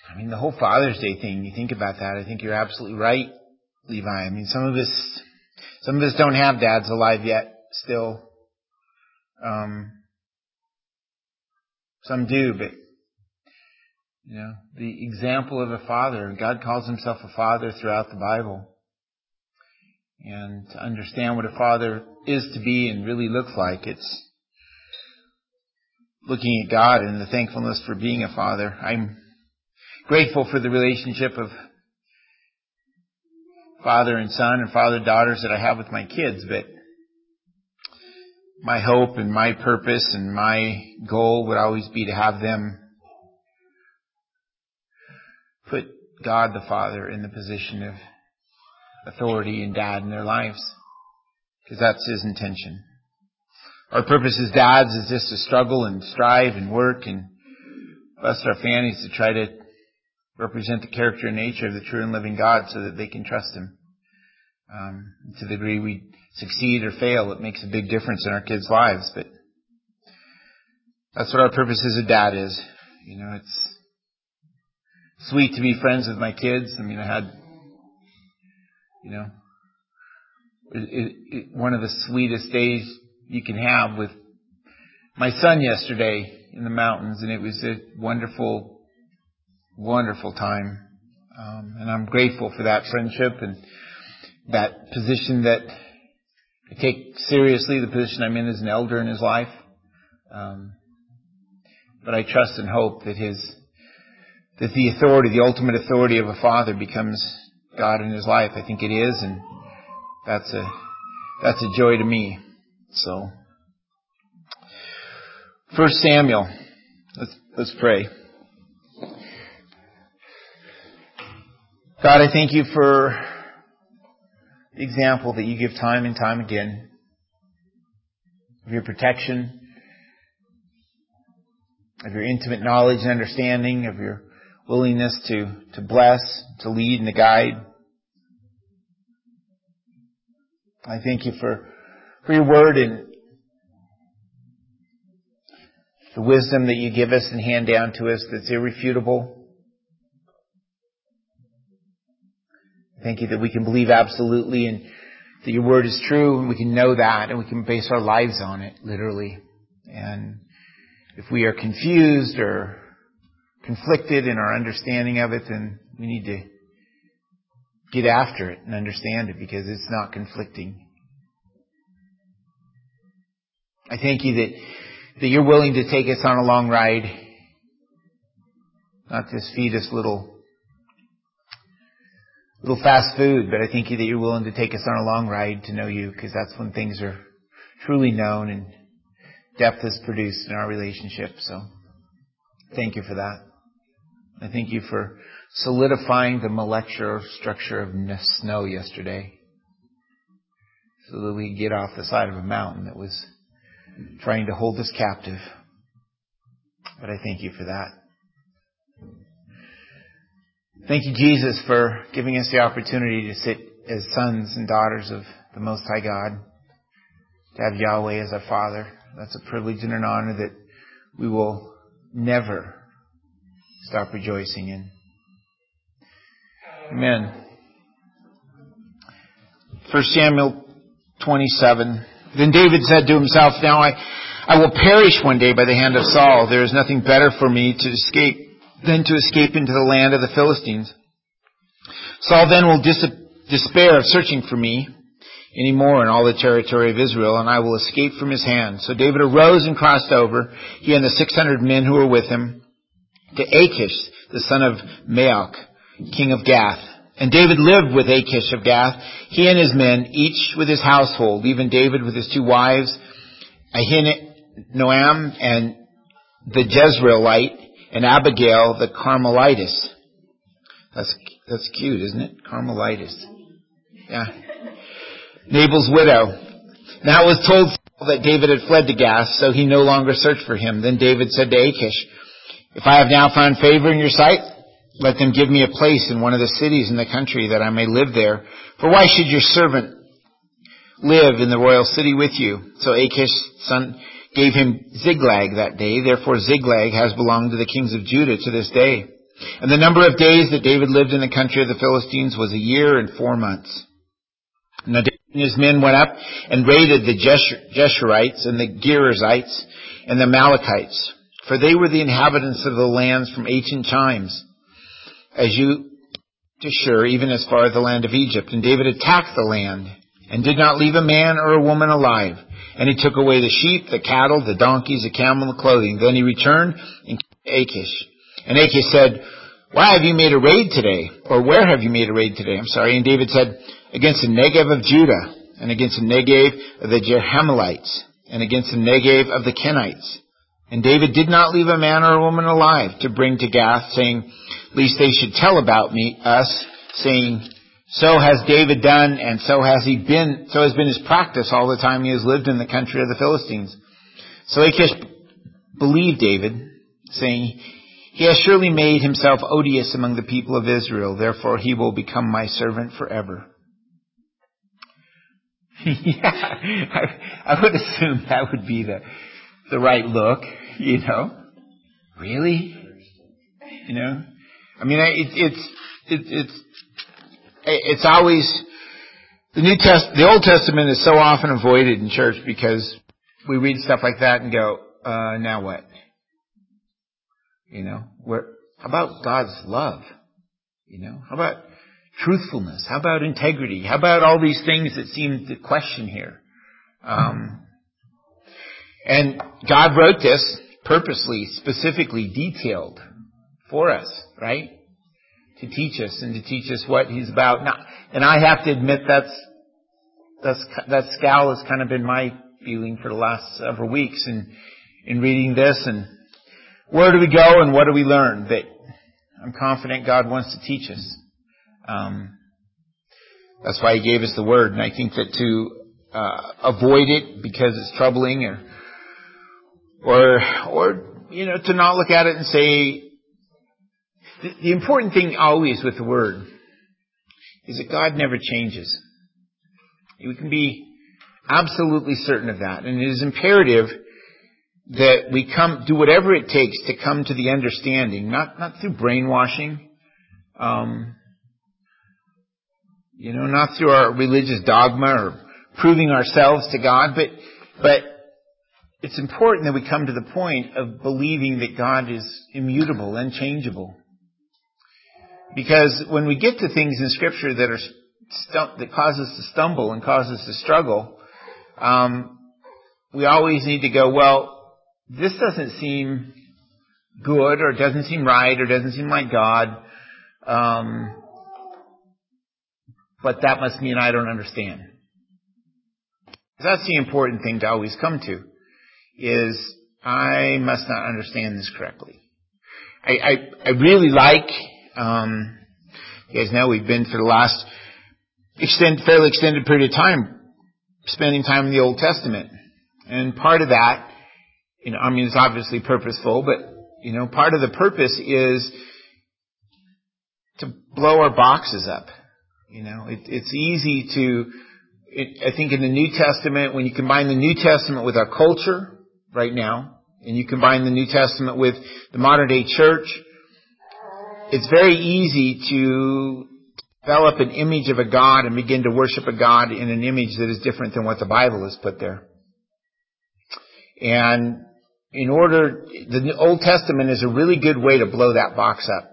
I mean, the whole Father's Day thing, you think about that, I think you're absolutely right, Levi. I mean, some of us don't have dads alive yet still. Some do, but the example of a father, God calls himself a father throughout the Bible. And to understand what a father is to be and really looks like, it's looking at God and the thankfulness for being a father. I'm grateful for the relationship of father and son and father-daughters that I have with my kids, but my hope and my purpose and my goal would always be to have them put God the Father in the position of authority and dad in their lives, because that's his intention. Our purpose as dads is just to struggle and strive and work and bless our families to try to represent the character and nature of the true and living God so that they can trust him. To the degree we succeed or fail, it makes a big difference in our kids' lives, but that's what our purpose as a dad is. It's sweet to be friends with my kids. I mean, I had, one of the sweetest days you can have with my son yesterday in the mountains, and it was a wonderful, wonderful time. And I'm grateful for that friendship and that position that I take seriously, the position I'm in as an elder in his life. But I trust and hope that the authority, the ultimate authority of a father becomes God in his life. I think it is, and that's a joy to me. So, 1 Samuel. Let's pray. God, I thank you for the example that you give time and time again of your protection, of your intimate knowledge and understanding, of your willingness to bless, to lead and to guide. I thank you for your word and the wisdom that you give us and hand down to us that's irrefutable. Thank you that we can believe absolutely and that your word is true, and we can know that and we can base our lives on it, literally. And if we are confused or conflicted in our understanding of it, then we need to get after it and understand it, because it's not conflicting. I thank you that you're willing to take us on a long ride, not just feed us little fast food, but I thank you that you're willing to take us on a long ride to know you, because that's when things are truly known and depth is produced in our relationship. So thank you for that. I thank you for solidifying the molecular structure of snow yesterday so that we get off the side of a mountain that was trying to hold us captive. But I thank you for that. Thank you, Jesus, for giving us the opportunity to sit as sons and daughters of the Most High God, to have Yahweh as our Father. That's a privilege and an honor that we will never stop rejoicing in. Amen. 1 Samuel 27. Then David said to himself, "Now I will perish one day by the hand of Saul. There is nothing better for me than to escape into the land of the Philistines. Saul then will despair of searching for me any more in all the territory of Israel, and I will escape from his hand." So David arose and crossed over, he and the 600 men who were with him, to Achish, the son of Maoch, king of Gath. And David lived with Achish of Gath, he and his men, each with his household, even David with his 2 wives, Ahinoam and the Jezreelite, and Abigail the Carmelitess. That's cute, isn't it? Carmelitess. Yeah. Nabal's widow. Now it was told Saul that David had fled to Gath, so he no longer searched for him. Then David said to Achish, "If I have now found favor in your sight, let them give me a place in one of the cities in the country that I may live there. For why should your servant live in the royal city with you?" So Achish's son gave him Ziklag that day. Therefore Ziklag has belonged to the kings of Judah to this day. And the number of days that David lived in the country of the Philistines was 1 year and 4 months. Now David and his men went up and raided the Geshurites and the Girzites and the Amalekites, for they were the inhabitants of the lands from ancient times, as you to Shur, even as far as the land of Egypt. And David attacked the land and did not leave a man or a woman alive. And he took away the sheep, the cattle, the donkeys, the camel, and the clothing. Then he returned and came to Achish. And Achish said, why have you made a raid today? Or where have you made a raid today? And David said, against the Negev of Judah, and against the Negev of the Jerahmeelites, and against the Negev of the Kenites. And David did not leave a man or a woman alive to bring to Gath, saying, lest they should tell about us, saying, so has David done, and so has been his practice all the time he has lived in the country of the Philistines. So Achish believed David, saying, he has surely made himself odious among the people of Israel, therefore he will become my servant forever. I would assume that would be the right look, Really? It's always, the Old Testament is so often avoided in church because we read stuff like that and go, now what? How about God's love? How about truthfulness? How about integrity? How about all these things that seem to question here? And God wrote this purposely, specifically detailed for us, right? To teach us and to teach us what He's about. Now, and I have to admit that scowl has kind of been my feeling for the last several weeks in reading this. And where do we go and what do we learn? But I'm confident God wants to teach us. That's why He gave us the Word. And I think that to avoid it because it's troubling or to not look at it and say, the important thing always with the Word is that God never changes. We can be absolutely certain of that. And it is imperative that we do whatever it takes to come to the understanding, not through brainwashing, not through our religious dogma or proving ourselves to God, but it's important that we come to the point of believing that God is immutable, unchangeable. Because when we get to things in Scripture that cause us to stumble and cause us to struggle, we always need to go, well, this doesn't seem good, or doesn't seem right, or doesn't seem like God, but that must mean I don't understand. That's the important thing to always come to, is I must not understand this correctly. I really like, you guys know we've been for the last fairly extended period of time spending time in the Old Testament. And part of that, it's obviously purposeful, but, part of the purpose is to blow our boxes up. It's easy I think in the New Testament, when you combine the New Testament with our culture right now, and you combine the New Testament with the modern day church, it's very easy to develop an image of a God and begin to worship a God in an image that is different than what the Bible has put there. And the Old Testament is a really good way to blow that box up.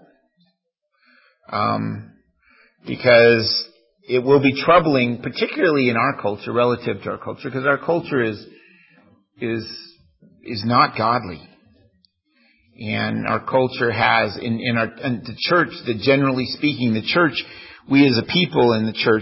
Because it will be troubling, particularly in our culture, relative to our culture, because our culture is not godly. And our culture has, in the church, generally speaking, the church, we as a people in the church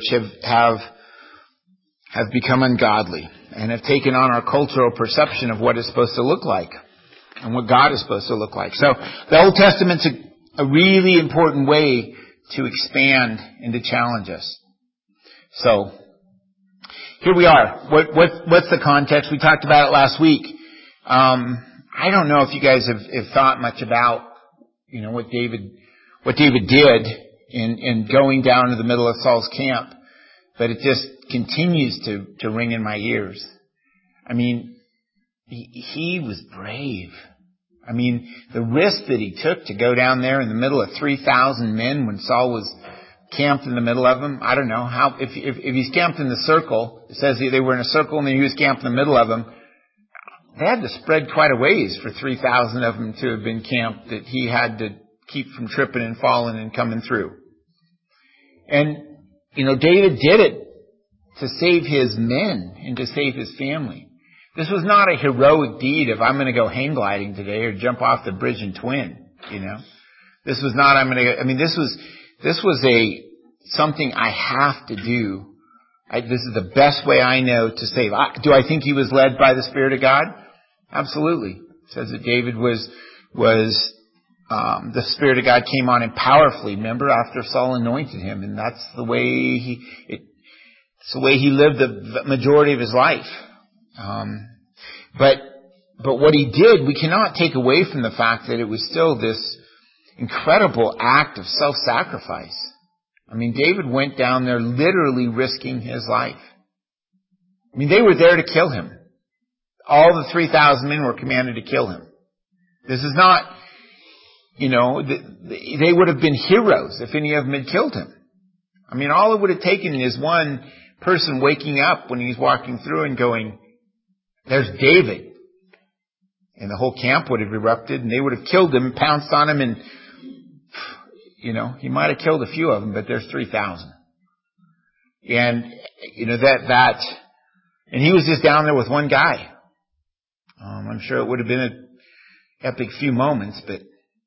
have become ungodly and have taken on our cultural perception of what it's supposed to look like and what God is supposed to look like. So the Old Testament's a really important way to expand and to challenge us. So here we are. What's the context? We talked about it last week. I don't know if you guys have thought much about, what David did in going down to the middle of Saul's camp, but it just continues to ring in my ears. He was brave. I mean, the risk that he took to go down there in the middle of 3,000 men when Saul was camped in the middle of them. I don't know how, if he's camped in the circle, it says they were in a circle and then he was camped in the middle of them. They had to spread quite a ways for 3,000 of them to have been camped that he had to keep from tripping and falling and coming through. And, David did it to save his men and to save his family. This was not a heroic deed of I'm going to go hang gliding today or jump off the bridge and twin, This was not this was something I have to do. This is the best way I know to save. Do I think he was led by the Spirit of God? Absolutely. It says that David was the Spirit of God came on him powerfully, remember, after Saul anointed him. And that's the way it's the way he lived the majority of his life. But what he did, we cannot take away from the fact that it was still this incredible act of self-sacrifice. I mean, David went down there literally risking his life. I mean, they were there to kill him. All the 3,000 men were commanded to kill him. This is not, they would have been heroes if any of them had killed him. I mean, all it would have taken is one person waking up when he's walking through and going, there's David. And the whole camp would have erupted and they would have killed him, pounced on him, and, he might have killed a few of them, but there's 3,000. And, and he was just down there with one guy. I'm sure it would have been an epic few moments, And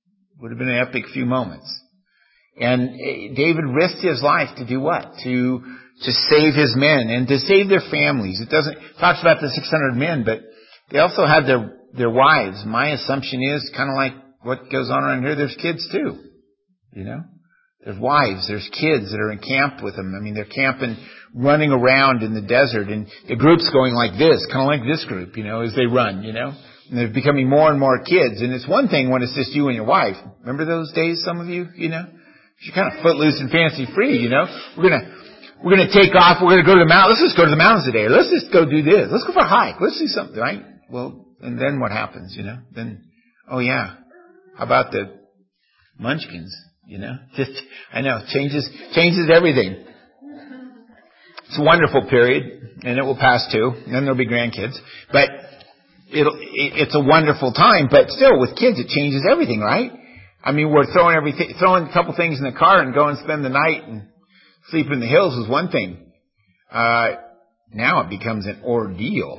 David risked his life to do what? To save his men and to save their families. It talks about the 600 men, but they also had their wives. My assumption is kind of like what goes on around here. There's kids too. There's wives, there's kids that are in camp with them. I mean, they're camping, running around in the desert, and the group's going like this, kind of like this group, as they run, and they're becoming more and more kids. And it's one thing when it's just you and your wife. Remember those days, some of you, You're kind of footloose and fancy free, We're gonna take off, we're gonna go to the mountains, let's just go to the mountains today, let's just go do this, let's go for a hike, let's do something, right? Well, and then what happens, Then, oh yeah, how about the munchkins, I know, changes everything. It's a wonderful period, and it will pass too, and then there'll be grandkids, but it's a wonderful time, but still, with kids, it changes everything, right? I mean, we're throwing a couple things in the car and go and spend the night and sleep in the hills is one thing. Now it becomes an ordeal,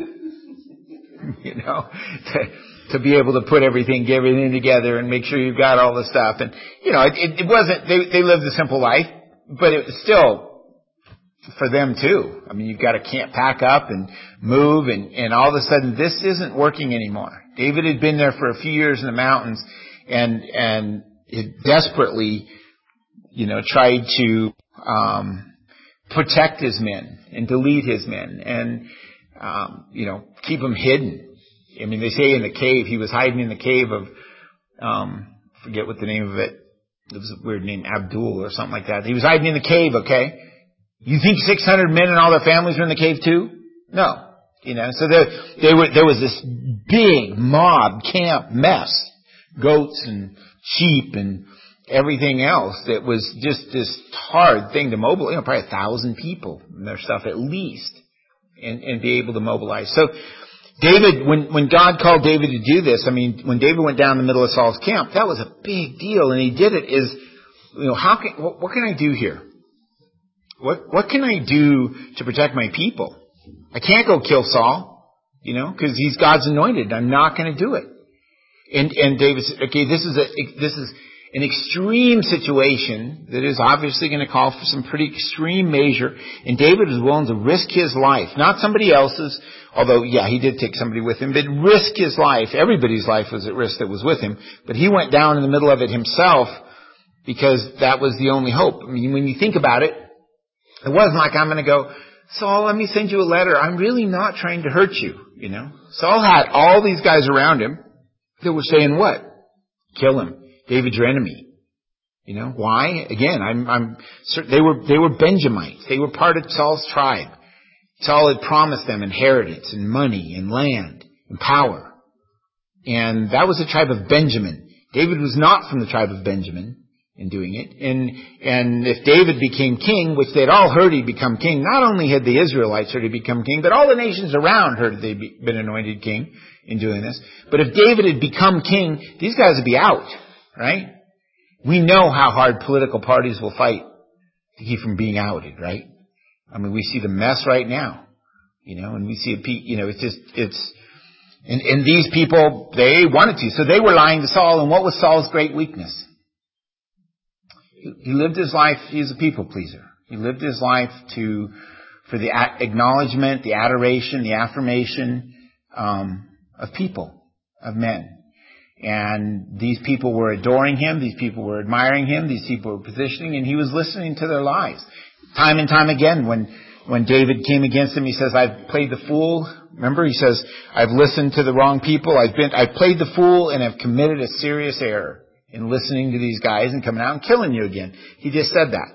to be able to put everything together and make sure you've got all the stuff. And, it wasn't, they lived a simple life, but it was still for them too. I mean, you've got to pack up and move and all of a sudden this isn't working anymore. David had been there for a few years in the mountains and it desperately, tried to, protect his men and to lead his men and, keep them hidden. I mean, they say in the cave, he was hiding in the cave of, forget what the name of it. It was a weird name, Abdul or something like that. He was hiding in the cave, okay? You think 600 men and all their families were in the cave too? No. So there was this big mob camp mess. Goats and sheep and everything else that was just this hard thing to mobilize, probably 1,000 people and their stuff at least, and be able to mobilize. So David, when God called David to do this, I mean, when David went down the middle of Saul's camp, that was a big deal, and he did it what can I do here? What can I do to protect my people? I can't go kill Saul, because he's God's anointed. I'm not going to do it. And David said, okay, this is an extreme situation that is obviously going to call for some pretty extreme measure. And David was willing to risk his life, not somebody else's, although, yeah, he did take somebody with him, but risk his life. Everybody's life was at risk that was with him. But he went down in the middle of it himself because that was the only hope. I mean, when you think about it, it wasn't like I'm going to go, Saul, let me send you a letter. I'm really not trying to hurt you, Saul had all these guys around him that were saying what? Kill him. David's your enemy. Why? Again, I'm certain they were Benjamites. They were part of Saul's tribe. Saul had promised them inheritance and money and land and power. And that was the tribe of Benjamin. David was not from the tribe of Benjamin in doing it. And if David became king, which they'd all heard he'd become king, not only had the Israelites heard he'd become king, but all the nations around heard they'd been anointed king in doing this. But if David had become king, these guys would be out, right? We know how hard political parties will fight to keep from being outed, right? I mean, we see the mess right now, and we see and these people, they wanted to. So they were lying to Saul, and what was Saul's great weakness? He lived his life, he was a people pleaser. He lived his life for the acknowledgement, the adoration, the affirmation, of people, of men. And these people were adoring him, these people were admiring him, these people were positioning, and he was listening to their lies. Time and time again, when David came against him, he says, I've played the fool. Remember, he says, I've listened to the wrong people. I've played the fool and have committed a serious error in listening to these guys and coming out and killing you again. He just said that.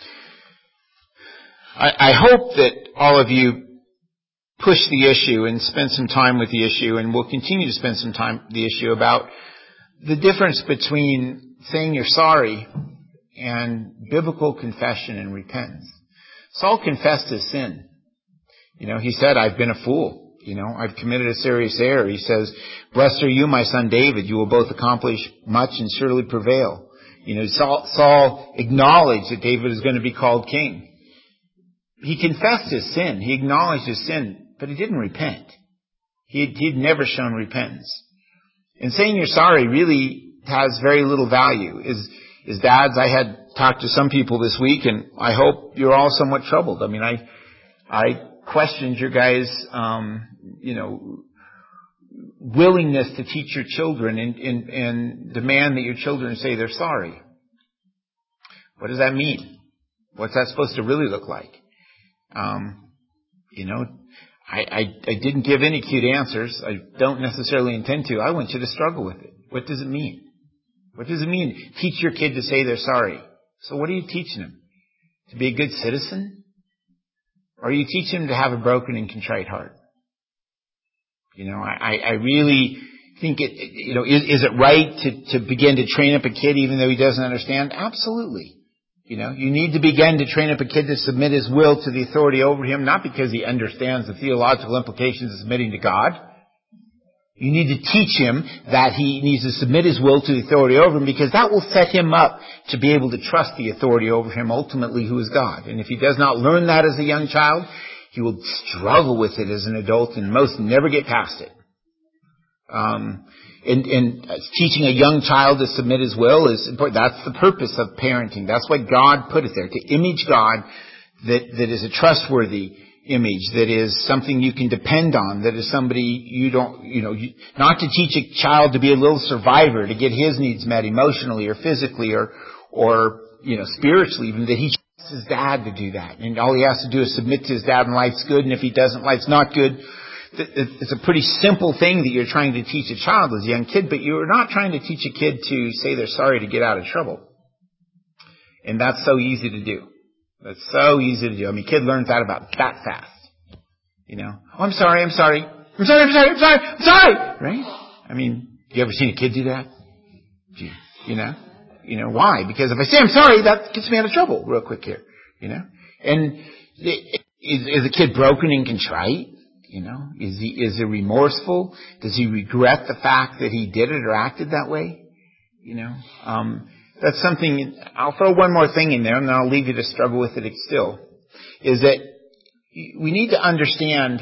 I hope that all of you push the issue and spend some time with the issue, and we'll continue to spend some time with the issue about the difference between saying you're sorry and biblical confession and repentance. Saul confessed his sin. He said, I've been a fool. I've committed a serious error. He says, blessed are you, my son David. You will both accomplish much and surely prevail. Saul acknowledged that David is going to be called king. He confessed his sin. He acknowledged his sin, but he didn't repent. He'd never shown repentance. And saying you're sorry really has very little value. As dads, I had talked to some people this week, and I hope you're all somewhat troubled. I mean, I questioned your guys' willingness to teach your children and demand that your children say they're sorry. What does that mean? What's that supposed to really look like? I didn't give any cute answers. I don't necessarily intend to. I want you to struggle with it. What does it mean? What does it mean? Teach your kid to say they're sorry. So what are you teaching them? To be a good citizen? Or are you teaching them to have a broken and contrite heart? I really think is it right to begin to train up a kid even though he doesn't understand? Absolutely. You need to begin to train up a kid to submit his will to the authority over him, not because he understands the theological implications of submitting to God. You need to teach him that he needs to submit his will to the authority over him, because that will set him up to be able to trust the authority over him, ultimately, who is God. And if he does not learn that as a young child, he will struggle with it as an adult and most never get past it. And teaching a young child to submit his will is important. That's the purpose of parenting. That's why God put it there, to image God that is a trustworthy image, that is something you can depend on, that is somebody not to teach a child to be a little survivor, to get his needs met emotionally or physically or spiritually, even, that he trusts his dad to do that. And all he has to do is submit to his dad and life's good, and if he doesn't, life's not good. It's a pretty simple thing that you're trying to teach a child as a young kid, but you're not trying to teach a kid to say they're sorry to get out of trouble. And that's so easy to do. That's so easy to do. I mean, kid learns that about that fast. Oh, I'm sorry. Right? I mean, you ever seen a kid do that? Why? Because if I say I'm sorry, that gets me out of trouble real quick here. And is the kid broken and contrite? Is he remorseful? Does he regret the fact that he did it or acted that way? That's something. I'll throw one more thing in there, and then I'll leave you to struggle with it still. Is that we need to understand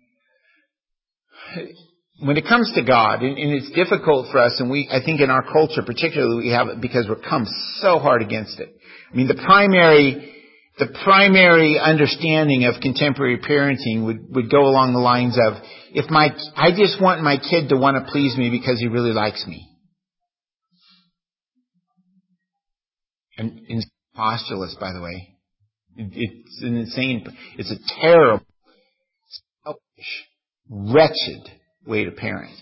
when it comes to God, and it's difficult for us, and I think in our culture particularly, we have it because we're come so hard against it. I mean, the primary understanding of contemporary parenting would go along the lines of, I just want my kid to want to please me because he really likes me. And postulate, by the way. It's a terrible, selfish, wretched way to parent.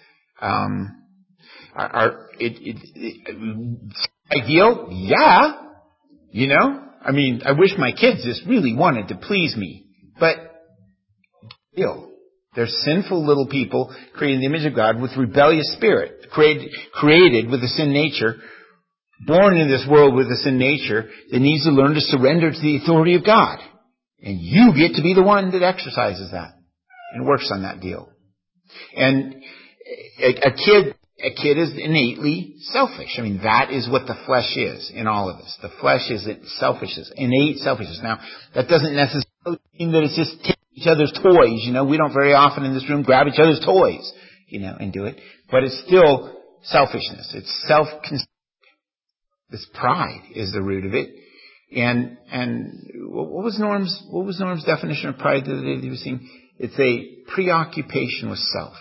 Ideal? Yeah. I mean, I wish my kids just really wanted to please me. But, They're sinful little people created in the image of God with rebellious spirit, created with a sin nature, born into this world with a sin nature that needs to learn to surrender to the authority of God. And you get to be the one that exercises that and works on that deal. And a kid is innately selfish. I mean, that is what the flesh is in all of us. The flesh is selfishness, innate selfishness. Now, that doesn't necessarily mean that it's just taking each other's toys. You know, we don't very often in this room grab each other's toys, you know, and do it. But it's still selfishness. It's self-conceit. This pride is the root of it. And what was Norm's definition of pride the other day that he was saying? It's a preoccupation with self.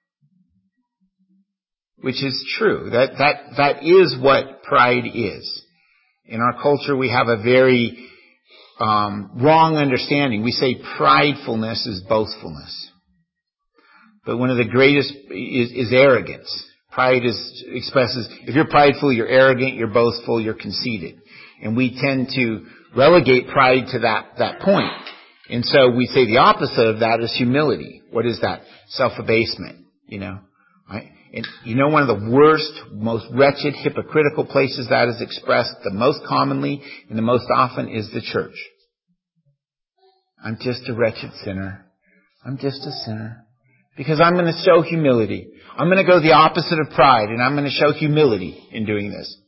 Which is true. That is what pride is. In our culture, we have a very wrong understanding. We say pridefulness is boastfulness. But one of the greatest is arrogance. Pride expresses, if you're prideful, you're arrogant, you're boastful, you're conceited. And we tend to relegate pride to that point. And so we say the opposite of that is humility. What is that? Self-abasement, you know. Right? And you know, one of the worst, most wretched, hypocritical places that is expressed the most commonly and the most often is the church. I'm just a wretched sinner. I'm just a sinner. Because I'm going to show humility. I'm going to go the opposite of pride, and I'm going to show humility in doing this.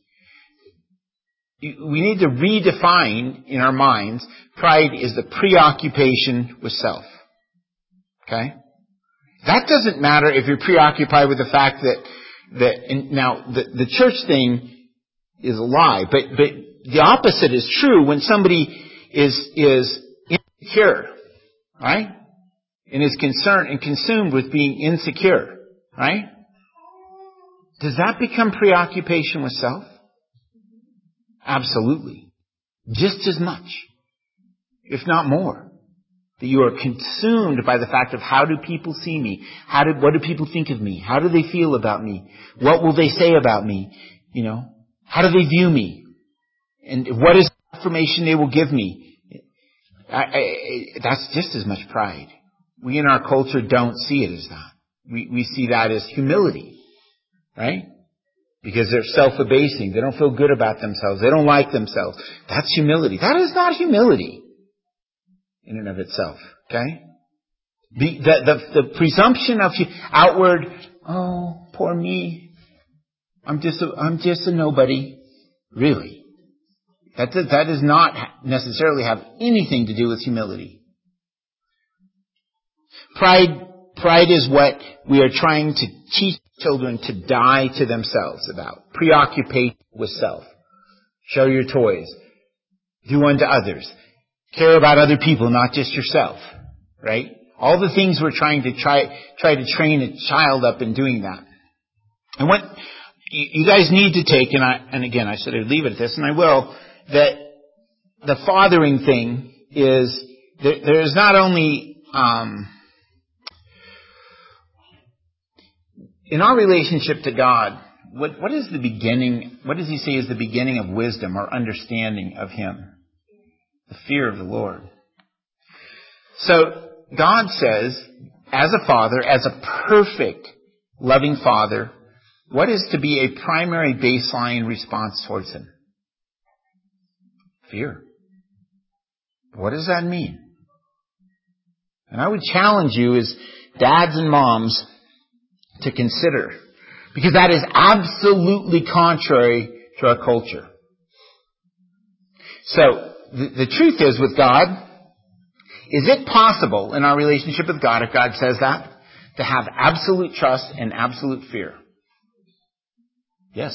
We need to redefine in our minds, pride is the preoccupation with self. Okay? That doesn't matter if you're preoccupied with the fact the church thing is a lie, but the opposite is true when somebody is insecure, right? And is concerned and consumed with being insecure, right? Does that become preoccupation with self? Absolutely. Just as much, if not more. That you are consumed by the fact of how do people see me? What do people think of me? How do they feel about me? What will they say about me? You know, how do they view me? And what is the information they will give me? That's just as much pride. We in our culture don't see it as that. We see that as humility, right? Because they're self-abasing. They don't feel good about themselves. They don't like themselves. That's humility. That is not humility in and of itself. Okay? The presumption of outward, oh, poor me. I'm just a nobody. Really. That does not necessarily have anything to do with humility. Pride is what we are trying to teach children to die to themselves about. Preoccupation with self. Show your toys. Do unto others. Care about other people, not just yourself. Right? All the things we're trying to try to train a child up in doing that. And what you guys need to take, and again, I said I'd leave it at this, and I will, that the fathering thing is, there's not only, in our relationship to God, what is the beginning, what does he say is the beginning of wisdom or understanding of him? The fear of the Lord. So, God says, as a father, as a perfect, loving father, what is to be a primary baseline response towards him? Fear. What does that mean? And I would challenge you as dads and moms to consider, because that is absolutely contrary to our culture. So, the truth is with God, is it possible in our relationship with God, if God says that, to have absolute trust and absolute fear? Yes.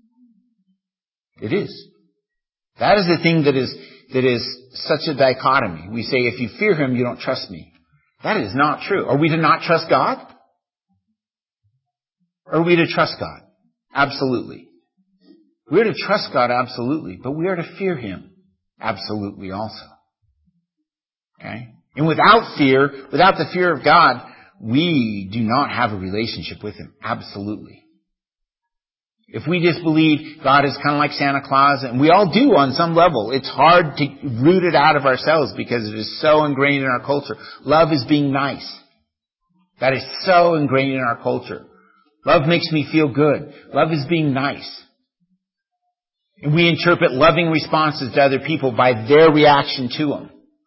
It is. That is the thing that is such a dichotomy. We say, if you fear him, you don't trust me. That is not true. Are we to not trust God? Or are we to trust God? Absolutely. We're to trust God absolutely, but we are to fear him absolutely also. Okay? And without the fear of God, we do not have a relationship with him. Absolutely. If we just believe God is kind of like Santa Claus, and we all do on some level, it's hard to root it out of ourselves because it is so ingrained in our culture. Love is being nice. That is so ingrained in our culture. Love makes me feel good. Love is being nice. And we interpret loving responses to other people by their reaction to them.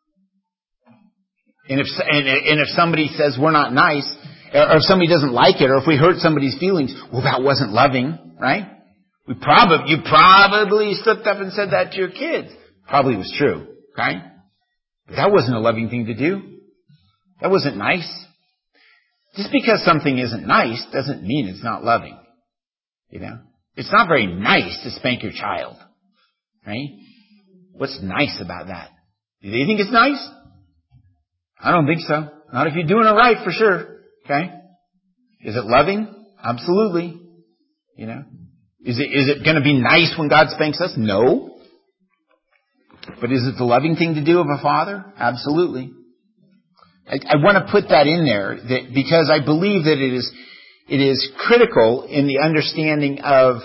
And if somebody says we're not nice, or if somebody doesn't like it, or if we hurt somebody's feelings, well, that wasn't loving, right? You probably slipped up and said that to your kids. Probably was true, okay? But that wasn't a loving thing to do. That wasn't nice. Just because something isn't nice doesn't mean it's not loving. You know? It's not very nice to spank your child, right? What's nice about that? Do you think it's nice? I don't think so. Not if you're doing it right, for sure. Okay? Is it loving? Absolutely. You know? Is it going to be nice when God spanks us? No. But is it the loving thing to do of a father? Absolutely. I want to put that in there because I believe that it is critical in the understanding of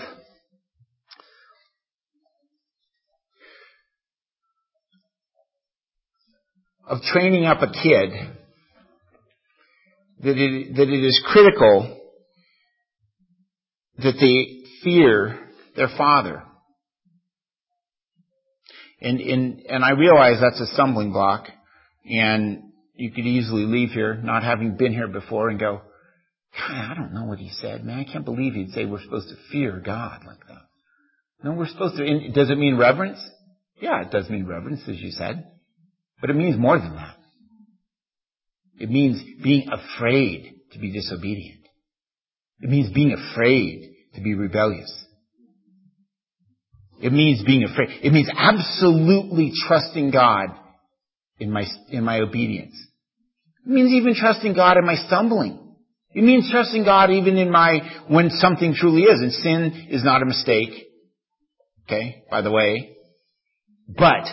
training up a kid, that it is critical that they fear their father. And I realize that's a stumbling block, and you could easily leave here not having been here before and go, I don't know what he said, man. I can't believe he'd say we're supposed to fear God like that. No, we're supposed to. Does it mean reverence? Yeah, it does mean reverence, as you said. But it means more than that. It means being afraid to be disobedient. It means being afraid to be rebellious. It means being afraid. It means absolutely trusting God in my obedience. It means even trusting God in my stumbling. It means trusting God even in when something truly is. And sin is not a mistake. Okay, by the way. But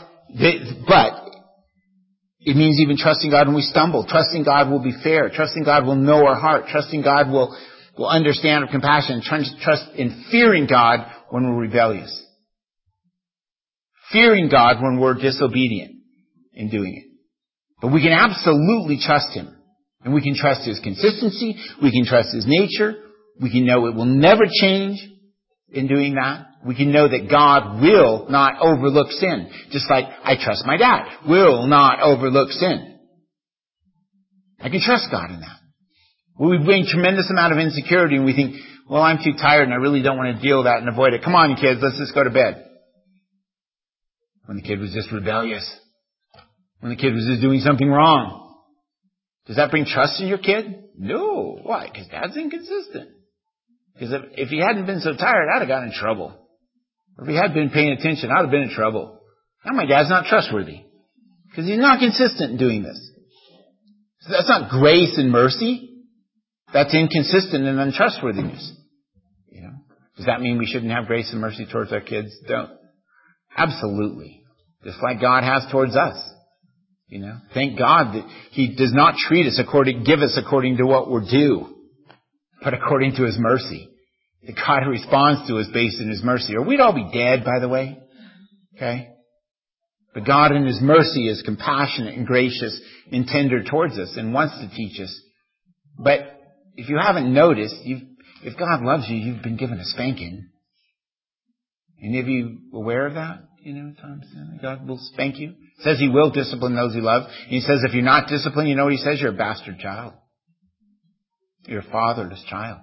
it means even trusting God when we stumble. Trusting God will be fair. Trusting God will know our heart. Trusting God will understand our compassion. Trust in fearing God when we're rebellious. Fearing God when we're disobedient in doing it. But we can absolutely trust Him. And we can trust His consistency. We can trust His nature. We can know it will never change in doing that. We can know that God will not overlook sin. Just like I trust my dad. Will not overlook sin. I can trust God in that. We bring tremendous amount of insecurity and we think, well, I'm too tired and I really don't want to deal with that and avoid it. Come on, kids, let's just go to bed. When the kid was just rebellious. When the kid was just doing something wrong. Does that bring trust in your kid? No. Why? Because dad's inconsistent. Because if he hadn't been so tired, I'd have gotten in trouble. Or if he had been paying attention, I'd have been in trouble. Now my dad's not trustworthy. Because he's not consistent in doing this. So that's not grace and mercy. That's inconsistent and untrustworthiness. You know? Does that mean we shouldn't have grace and mercy towards our kids? Don't. Absolutely. Just like God has towards us. You know? Thank God that He does not treat us give us according to what we're due, but according to His mercy. That God responds to us based on His mercy. Or we'd all be dead, by the way. Okay? But God in His mercy is compassionate and gracious and tender towards us and wants to teach us. But if you haven't noticed, if God loves you, you've been given a spanking. Any of you aware of that? You know, times God will spank you. It says He will discipline those He loves. And He says if you're not disciplined, you know what He says? You're a bastard child. You're a fatherless child.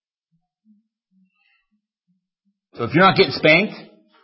So if you're not getting spanked,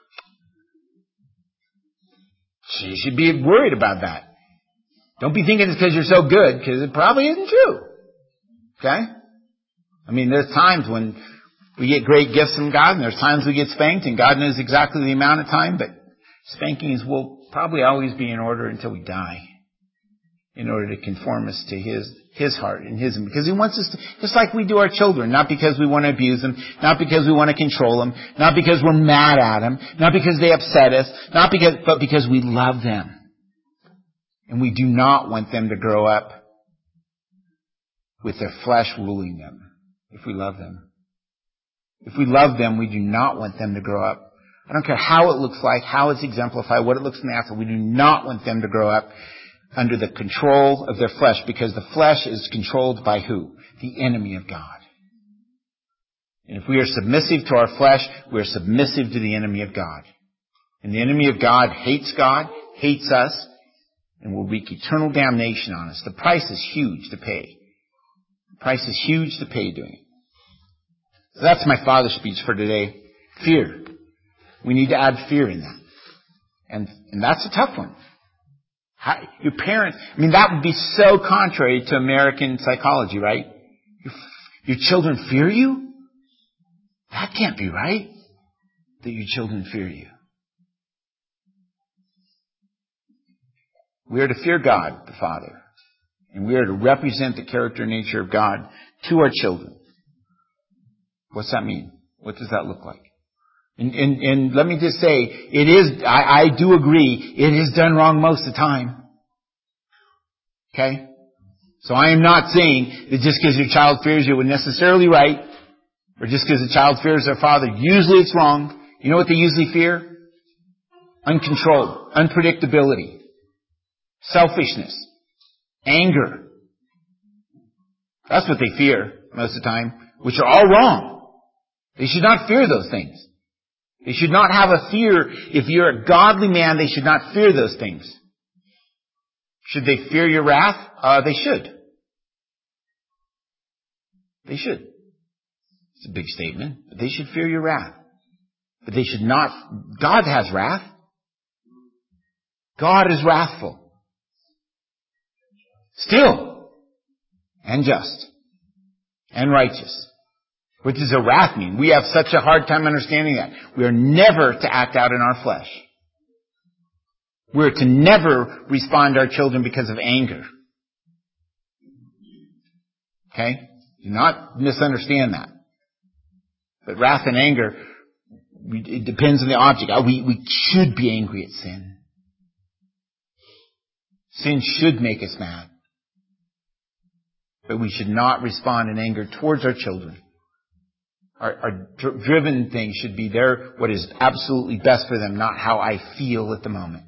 you should be worried about that. Don't be thinking it's because you're so good, because it probably isn't true. Okay? I mean, there's times when we get great gifts from God, and there's times we get spanked, and God knows exactly the amount of time, but spankings will probably always be in order until we die, in order to conform us to His heart and because He wants us to, just like we do our children, not because we want to abuse them, not because we want to control them, not because we're mad at them, not because they upset us, but because we love them. And we do not want them to grow up with their flesh ruling them, if we love them. If we love them, we do not want them to grow up. I don't care how it looks like, how it's exemplified, what it looks in the natural. We do not want them to grow up under the control of their flesh, because the flesh is controlled by who? The enemy of God. And if we are submissive to our flesh, we are submissive to the enemy of God. And the enemy of God, hates us, and will wreak eternal damnation on us. The price is huge to pay. The price is huge to pay doing it. So that's my father's speech for today. Fear. We need to add fear in that. And that's a tough one. Your parents, that would be so contrary to American psychology, right? Your children fear you? That can't be right, that your children fear you. We are to fear God, the Father. And we are to represent the character and nature of God to our children. What's that mean? What does that look like? And let me just say, I do agree, it is done wrong most of the time. Okay? So I am not saying that just because your child fears you, it's necessarily right, or just because the child fears their father, usually it's wrong. You know what they usually fear? Uncontrolled, unpredictability, selfishness, anger. That's what they fear most of the time, which are all wrong. They should not fear those things. They should not have a fear. If you're a godly man, they should not fear those things. Should they fear your wrath? They should. They should. It's a big statement, but they should fear your wrath. But they should not. God has wrath. God is wrathful. Still. And just. And righteous. What does a wrath mean? We have such a hard time understanding that. We are never to act out in our flesh. We're to never respond to our children because of anger. Okay? Do not misunderstand that. But wrath and anger, it depends on the object. We should be angry at sin. Sin should make us mad. But we should not respond in anger towards our children. Our driven thing should be what is absolutely best for them, not how I feel at the moment.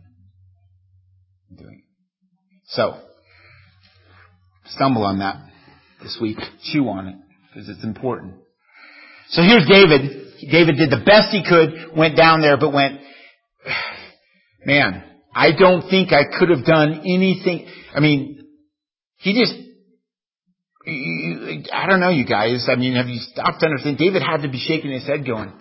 So, stumble on that this week. Chew on it, because it's important. So here's David. David did the best he could, went down there, but went, man, I don't think I could have done anything. I don't know, you guys. Have you stopped to understand? David had to be shaking his head going,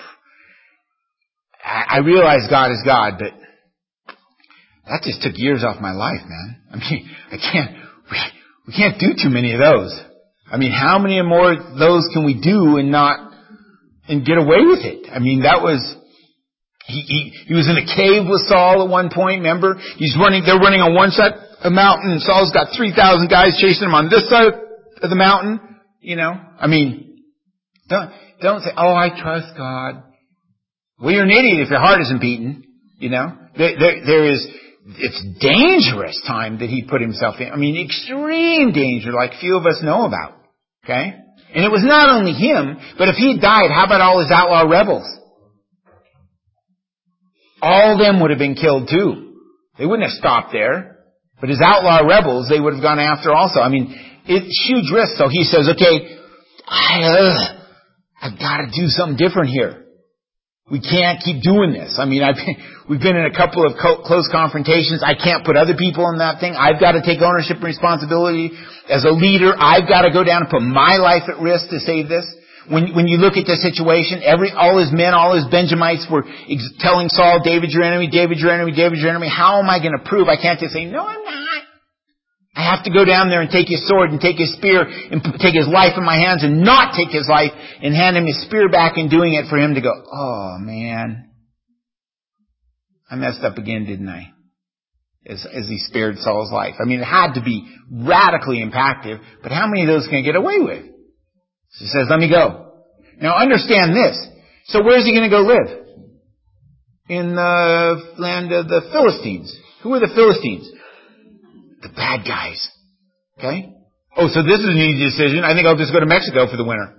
I realize God is God, but that just took years off my life, man. We can't do too many of those. How many more of those can we do and get away with it? That was, he was in a cave with Saul at one point, remember? They're running on one side of the mountain, and Saul's got 3,000 guys chasing him on this side of the mountain, don't say, I trust God. Well, you're an idiot if your heart isn't beaten, it's dangerous time that he put himself in. Extreme danger, like few of us know about. Okay? And it was not only him, but if he died, how about all his outlaw rebels? All of them would have been killed too. They wouldn't have stopped there. But his outlaw rebels, they would have gone after also. It's huge risk. So he says, okay, I've got to do something different here. We can't keep doing this. We've been in a couple of close confrontations. I can't put other people in that thing. I've got to take ownership and responsibility. As a leader, I've got to go down and put my life at risk to save this. When you look at the situation, all his men, all his Benjamites were telling Saul, David's your enemy, David's your enemy, David's your enemy. How am I going to prove? I can't just say, no, I'm not. I have to go down there and take his sword and take his spear and take his life in my hands and not take his life and hand him his spear back and doing it for him to go, oh man, I messed up again, didn't I? As he spared Saul's life. It had to be radically impactve, but how many of those can I get away with? So he says, let me go. Now understand this. So where's he going to go live? In the land of the Philistines. Who are the Philistines? The bad guys. Okay? Oh, so this is an easy decision. I think I'll just go to Mexico for the winter.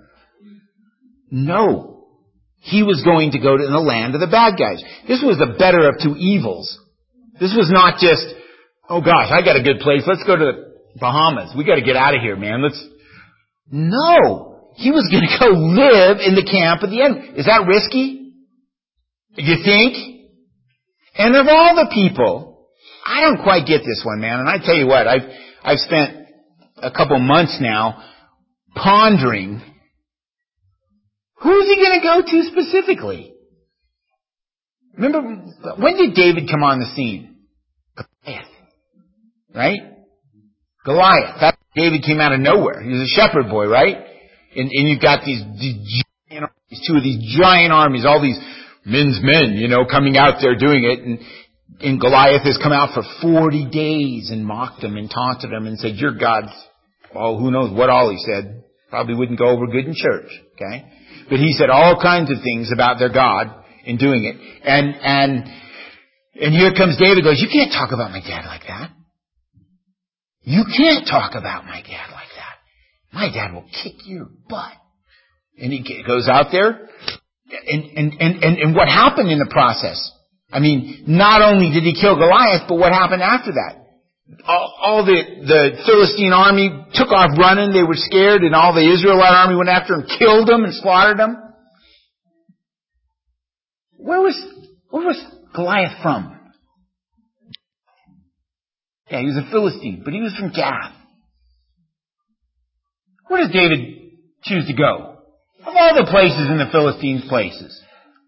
No. He was going to go to the land of the bad guys. This was the better of two evils. This was not just, oh gosh, I got a good place. Let's go to the Bahamas. We got to get out of here, man. No. He was going to go live in the camp of the enemy. Is that risky? You think? And of all the people, I don't quite get this one, man. And I tell you what, I've spent a couple months now pondering, who's he going to go to specifically? Remember, when did David come on the scene? Goliath. Right? Goliath. David came out of nowhere. He was a shepherd boy, right? And you've got these giant armies, two of these giant armies, all these men's men, coming out there doing it. And Goliath has come out for 40 days and mocked him and taunted him and said, "You're God's," oh, who knows what all he said. Probably wouldn't go over good in church, okay? But he said all kinds of things about their God in doing it. And here comes David, goes, "You can't talk about my dad like that. You can't talk about my dad like that. My dad will kick your butt." And he goes out there. And what happened in the process? I mean, not only did he kill Goliath, but what happened after that? All the Philistine army took off running. They were scared, and all the Israelite army went after him, killed them, and slaughtered them. Where was Goliath from? Yeah, he was a Philistine, but he was from Gath. Where does David choose to go? Of all the places in the Philistines' places.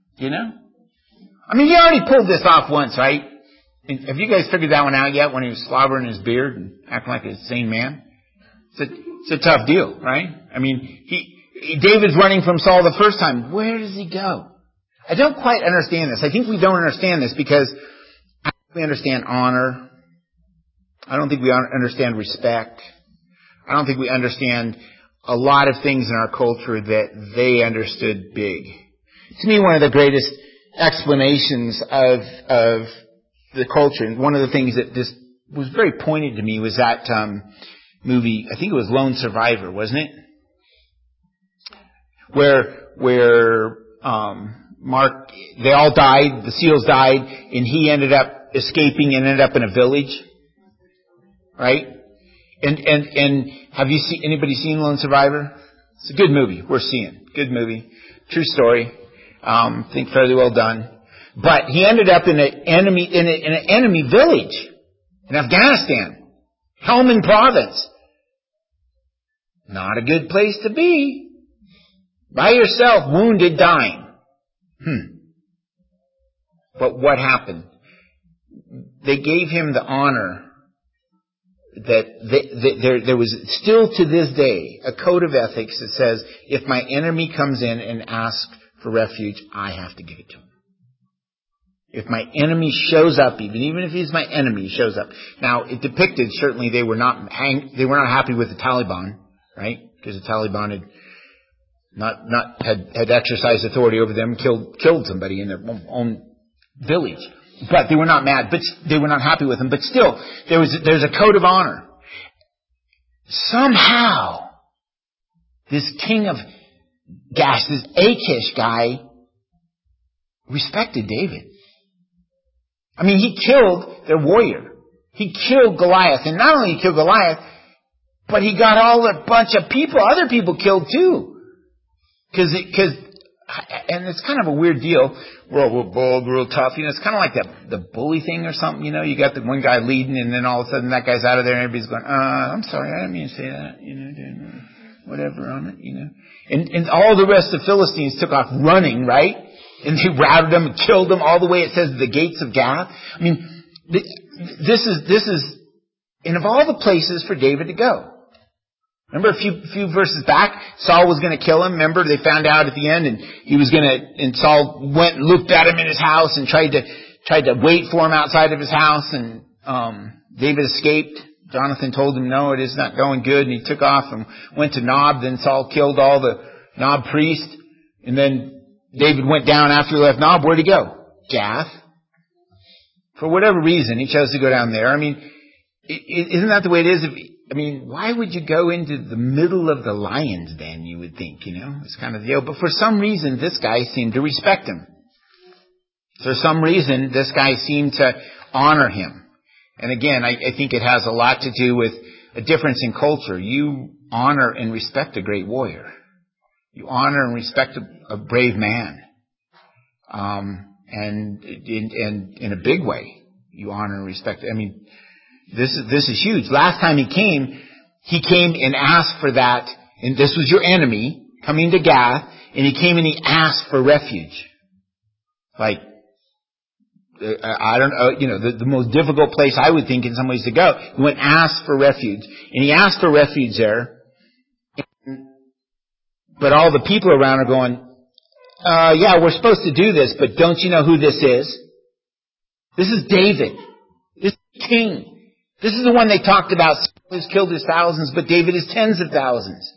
I mean, he already pulled this off once, right? Have you guys figured that one out yet, when he was slobbering his beard and acting like a insane man? It's a tough deal, right? I mean, David's running from Saul the first time. Where does he go? I don't quite understand this. I think we don't understand this because I don't think we understand honor. I don't think we understand respect. I don't think we understand a lot of things in our culture that they understood big. To me, one of the greatest explanations of the culture, and one of the things that just was very pointed to me, was that movie, I think it was Lone Survivor, wasn't it? Where Mark, they all died, the SEALs died, and he ended up escaping and ended up in a village. Right? And have anybody seen Lone Survivor? It's a good movie. Worth seeing. Good movie. True story. I think fairly well done. But he ended up in an enemy village in Afghanistan. Helmand province. Not a good place to be. By yourself, wounded, dying. But what happened? They gave him the honor that there was still to this day a code of ethics that says, if my enemy comes in and asks for refuge, I have to give it to him. If my enemy shows up, even if he's my enemy, he shows up. Now, it depicted, certainly they were not happy with the Taliban, right? Because the Taliban had exercised authority over them, killed somebody in their own village. But they were not mad, but they were not happy with him. But still, there's a code of honor. Somehow, this king of Gash, this Achish guy, respected David. I mean, he killed their warrior. He killed Goliath. And not only he killed Goliath, but he got all a bunch of other people killed too. And it's kind of a weird deal. We're bold, real tough. It's kind of like the bully thing or something. You got the one guy leading, and then all of a sudden that guy's out of there, and everybody's going, I'm sorry, I didn't mean to say that. Whatever on it, And all the rest of the Philistines took off running, right? And they routed them and killed them all the way, it says, to the gates of Gath. I mean, this is, and of all the places for David to go. Remember a few verses back, Saul was going to kill him. Remember, they found out at the end, and Saul went and looked at him in his house and tried to wait for him outside of his house, and David escaped. Jonathan told him, no, it is not going good, and he took off and went to Nob. Then Saul killed all the Nob priests, and then David went down after he left Nob. Where'd he go? Gath. For whatever reason, he chose to go down there. I mean, isn't that the way it is? Why would you go into the middle of the lions then, you would think, It's kind of the deal. But for some reason, this guy seemed to respect him. For some reason, this guy seemed to honor him. And again, I think it has a lot to do with a difference in culture. You honor and respect a great warrior. You honor and respect a brave man. And in a big way, you honor and respect. I mean, this is huge. Last time he came and asked for that, and this was your enemy coming to Gath, and he came and he asked for refuge. Like, I don't know, the most difficult place I would think in some ways to go. He went and asked for refuge. And he asked for refuge there. But all the people around are going, yeah, we're supposed to do this, but don't you know who this is? This is David. This is the king. This is the one they talked about. Saul has killed his thousands, but David is tens of thousands.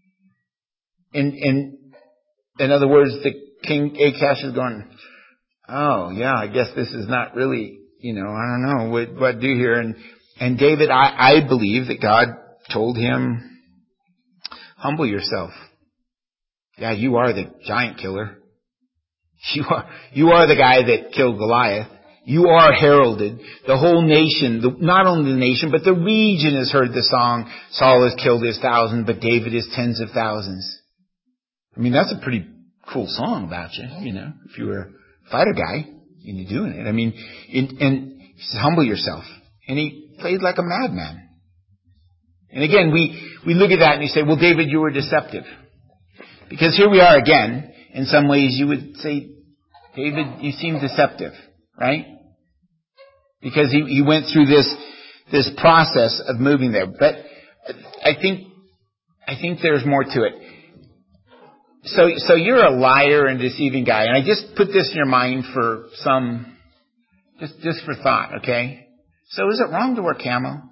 In other words, the king Achash is going, oh, yeah, I guess this is not really, I don't know what to do here. And David, I believe that God told him, humble yourself. Yeah, you are the giant killer. You are the guy that killed Goliath. You are heralded. The whole nation, not only the nation, but the region has heard the song, Saul has killed his thousands, but David is tens of thousands. I mean, that's a pretty cool song about you, if you were a fighter guy and you're doing it. I mean, and he says, humble yourself. And he played like a madman. And again, we look at that and we say, well, David, you were deceptive. Because here we are again. In some ways you would say, David, you seem deceptive, right? Because he went through this process of moving there. But I think there's more to it. So you're a liar and deceiving guy. And I just put this in your mind for just for thought, okay? So is it wrong to wear camo?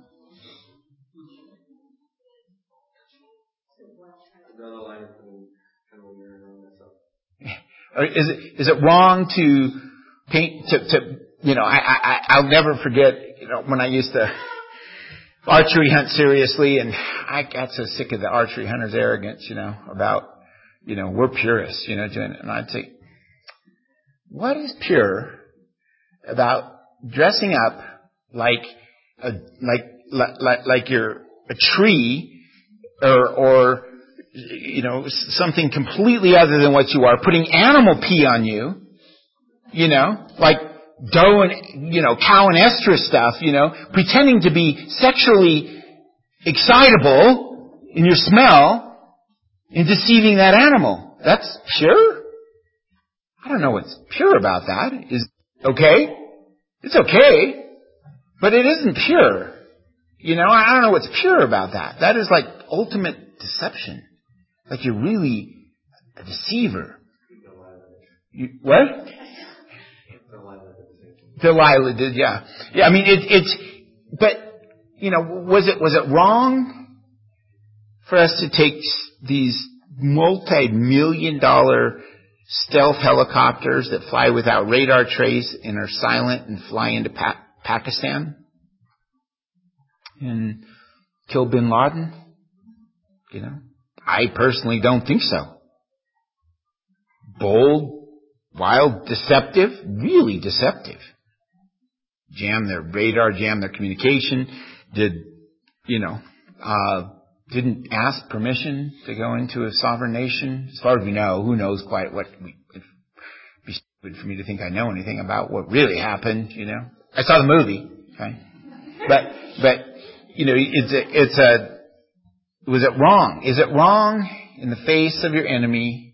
Or is it wrong to paint, I'll never forget, when I used to archery hunt seriously, and I got so sick of the archery hunter's arrogance, about, we're purists, doing it. And I'd say, what is pure about dressing up like you're a tree or something completely other than what you are, putting animal pee on you, like doe and, cow and estrus stuff, pretending to be sexually excitable in your smell and deceiving that animal. That's pure? I don't know what's pure about that. Is okay? It's okay, but it isn't pure. I don't know what's pure about that. That is like ultimate deception. Like you're really a deceiver. What? Delilah did, yeah. Yeah, I mean, but, was it wrong for us to take these multi-million-dollar stealth helicopters that fly without radar trace and are silent and fly into Pakistan and kill bin Laden? I personally don't think so. Bold, wild, deceptive, really deceptive. Jam their radar, jam their communication. Didn't ask permission to go into a sovereign nation. As far as we know, who knows quite what. It'd be stupid for me to think I know anything about what really happened. I saw the movie, okay, but was it wrong? Is it wrong in the face of your enemy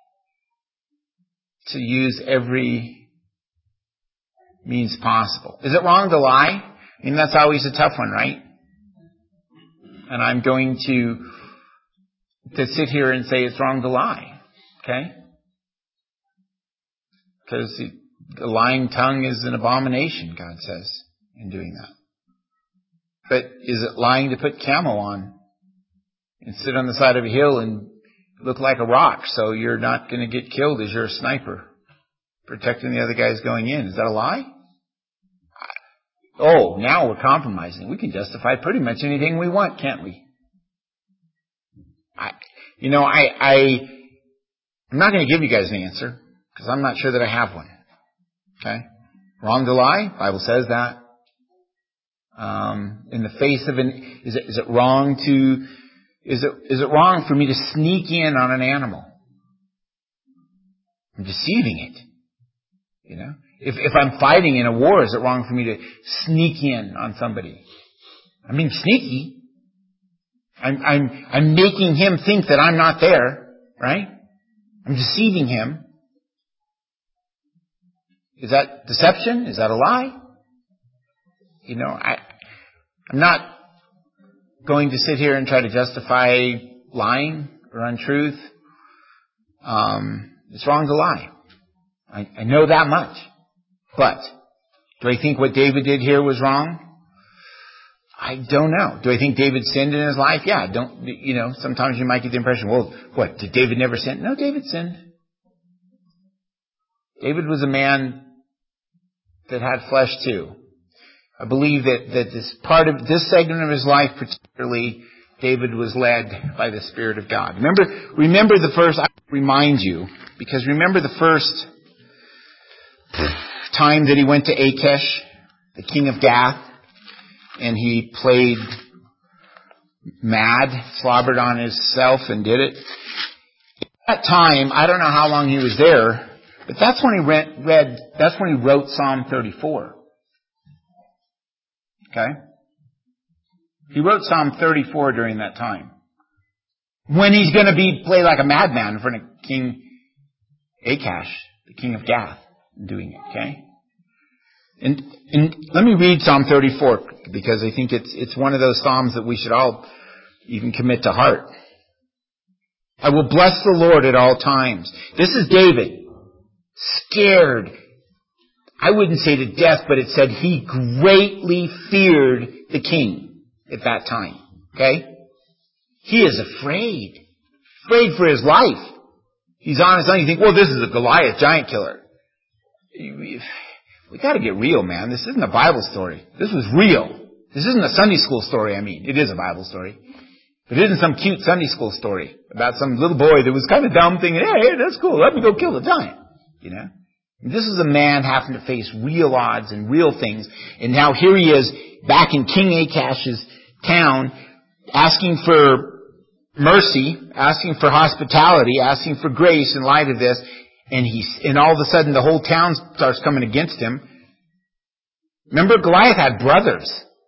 to use every means possible? Is it wrong to lie? I mean, that's always a tough one, right? And I'm going to sit here and say it's wrong to lie, okay? Because the lying tongue is an abomination, God says, in doing that. But is it lying to put camo on and sit on the side of a hill and look like a rock so you're not going to get killed as you're a sniper protecting the other guys going in? Is that a lie? Oh, now we're compromising. We can justify pretty much anything we want, can't we? I'm not going to give you guys an answer because I'm not sure that I have one. Okay? Wrong to lie? Bible says that. In the face of is it wrong is it wrong for me to sneak in on an animal? I'm deceiving it. You know? If I'm fighting in a war, is it wrong for me to sneak in on somebody? I'm being sneaky. I'm making him think that I'm not there, right? I'm deceiving him. Is that deception? Is that a lie? You know, I'm not going to sit here and try to justify lying or untruth. It's wrong to lie. I know that much. But do I think what David did here was wrong? I don't know. Do I think David sinned in his life? Yeah. Sometimes you might get the impression, well, what, did David never sin? No, David sinned. David was a man that had flesh too. I believe that this segment of his life particularly, David was led by the Spirit of God. Remember the first, I remind you, because remember the first time that he went to Achish, the king of Gath, and he played mad, slobbered on himself and did it. At that time, I don't know how long he was there, but that's when he wrote Psalm 34. Okay? He wrote Psalm 34 during that time. When he's going to play like a madman in front of King Achish, the king of Gath, doing it, okay? And let me read Psalm 34, because I think it's one of those Psalms that we should all even commit to heart. I will bless the Lord at all times. This is David, scared. I wouldn't say to death, but it said he greatly feared the king at that time. Okay? He is afraid. Afraid for his life. He's on his own. You think, well, this is a Goliath giant killer. We got to get real, man. This isn't a Bible story. This was real. This isn't a Sunday school story. I mean, it is a Bible story. But it isn't some cute Sunday school story about some little boy that was kind of dumb thinking, hey, that's cool. Let me go kill the giant. You know? This is a man having to face real odds and real things. And now here he is back in King Achish's town asking for mercy, asking for hospitality, asking for grace in light of this. And all of a sudden the whole town starts coming against him. Remember, Goliath had brothers.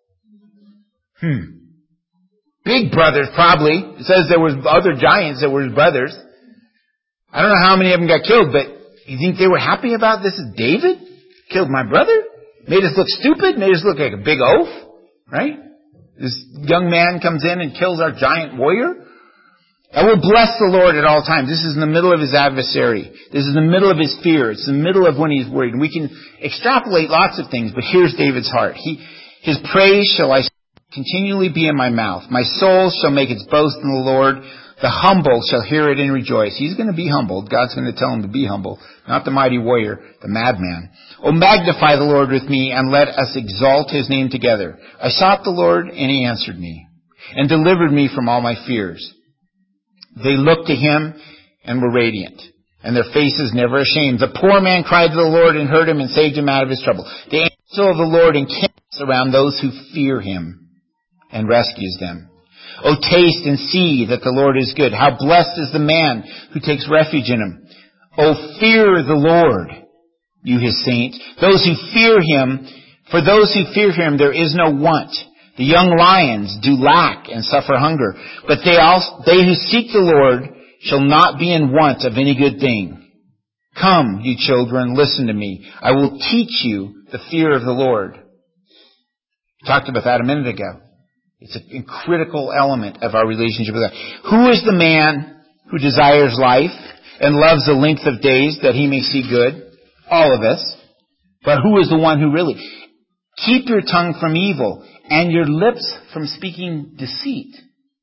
Big brothers, probably. It says there was other giants that were his brothers. I don't know how many of them got killed, but you think they were happy about this? David killed my brother? Made us look stupid? Made us look like a big oaf? Right? This young man comes in and kills our giant warrior? I will bless the Lord at all times. This is in the middle of his adversary. This is in the middle of his fear. It's in the middle of when he's worried. And we can extrapolate lots of things, but here's David's heart. His praise shall I continually be in my mouth. My soul shall make its boast in the Lord. The humble shall hear it and rejoice. He's going to be humbled. God's going to tell him to be humble. Not the mighty warrior, the madman. Oh, magnify the Lord with me, and let us exalt his name together. I sought the Lord, and he answered me, and delivered me from all my fears. They looked to him and were radiant, and their faces never ashamed. The poor man cried to the Lord and heard him and saved him out of his trouble. The angel of the Lord encamps around those who fear him and rescues them. Oh, taste and see that the Lord is good. How blessed is the man who takes refuge in him. Oh, fear the Lord, you his saints. Those who fear him, for those who fear him, there is no want. The young lions do lack and suffer hunger, but they who seek the Lord shall not be in want of any good thing. Come, you children, listen to me. I will teach you the fear of the Lord. We talked about that a minute ago. It's a critical element of our relationship with God. Who is the man who desires life and loves the length of days that he may see good? All of us. But who is the one who really? Keep your tongue from evil and your lips from speaking deceit.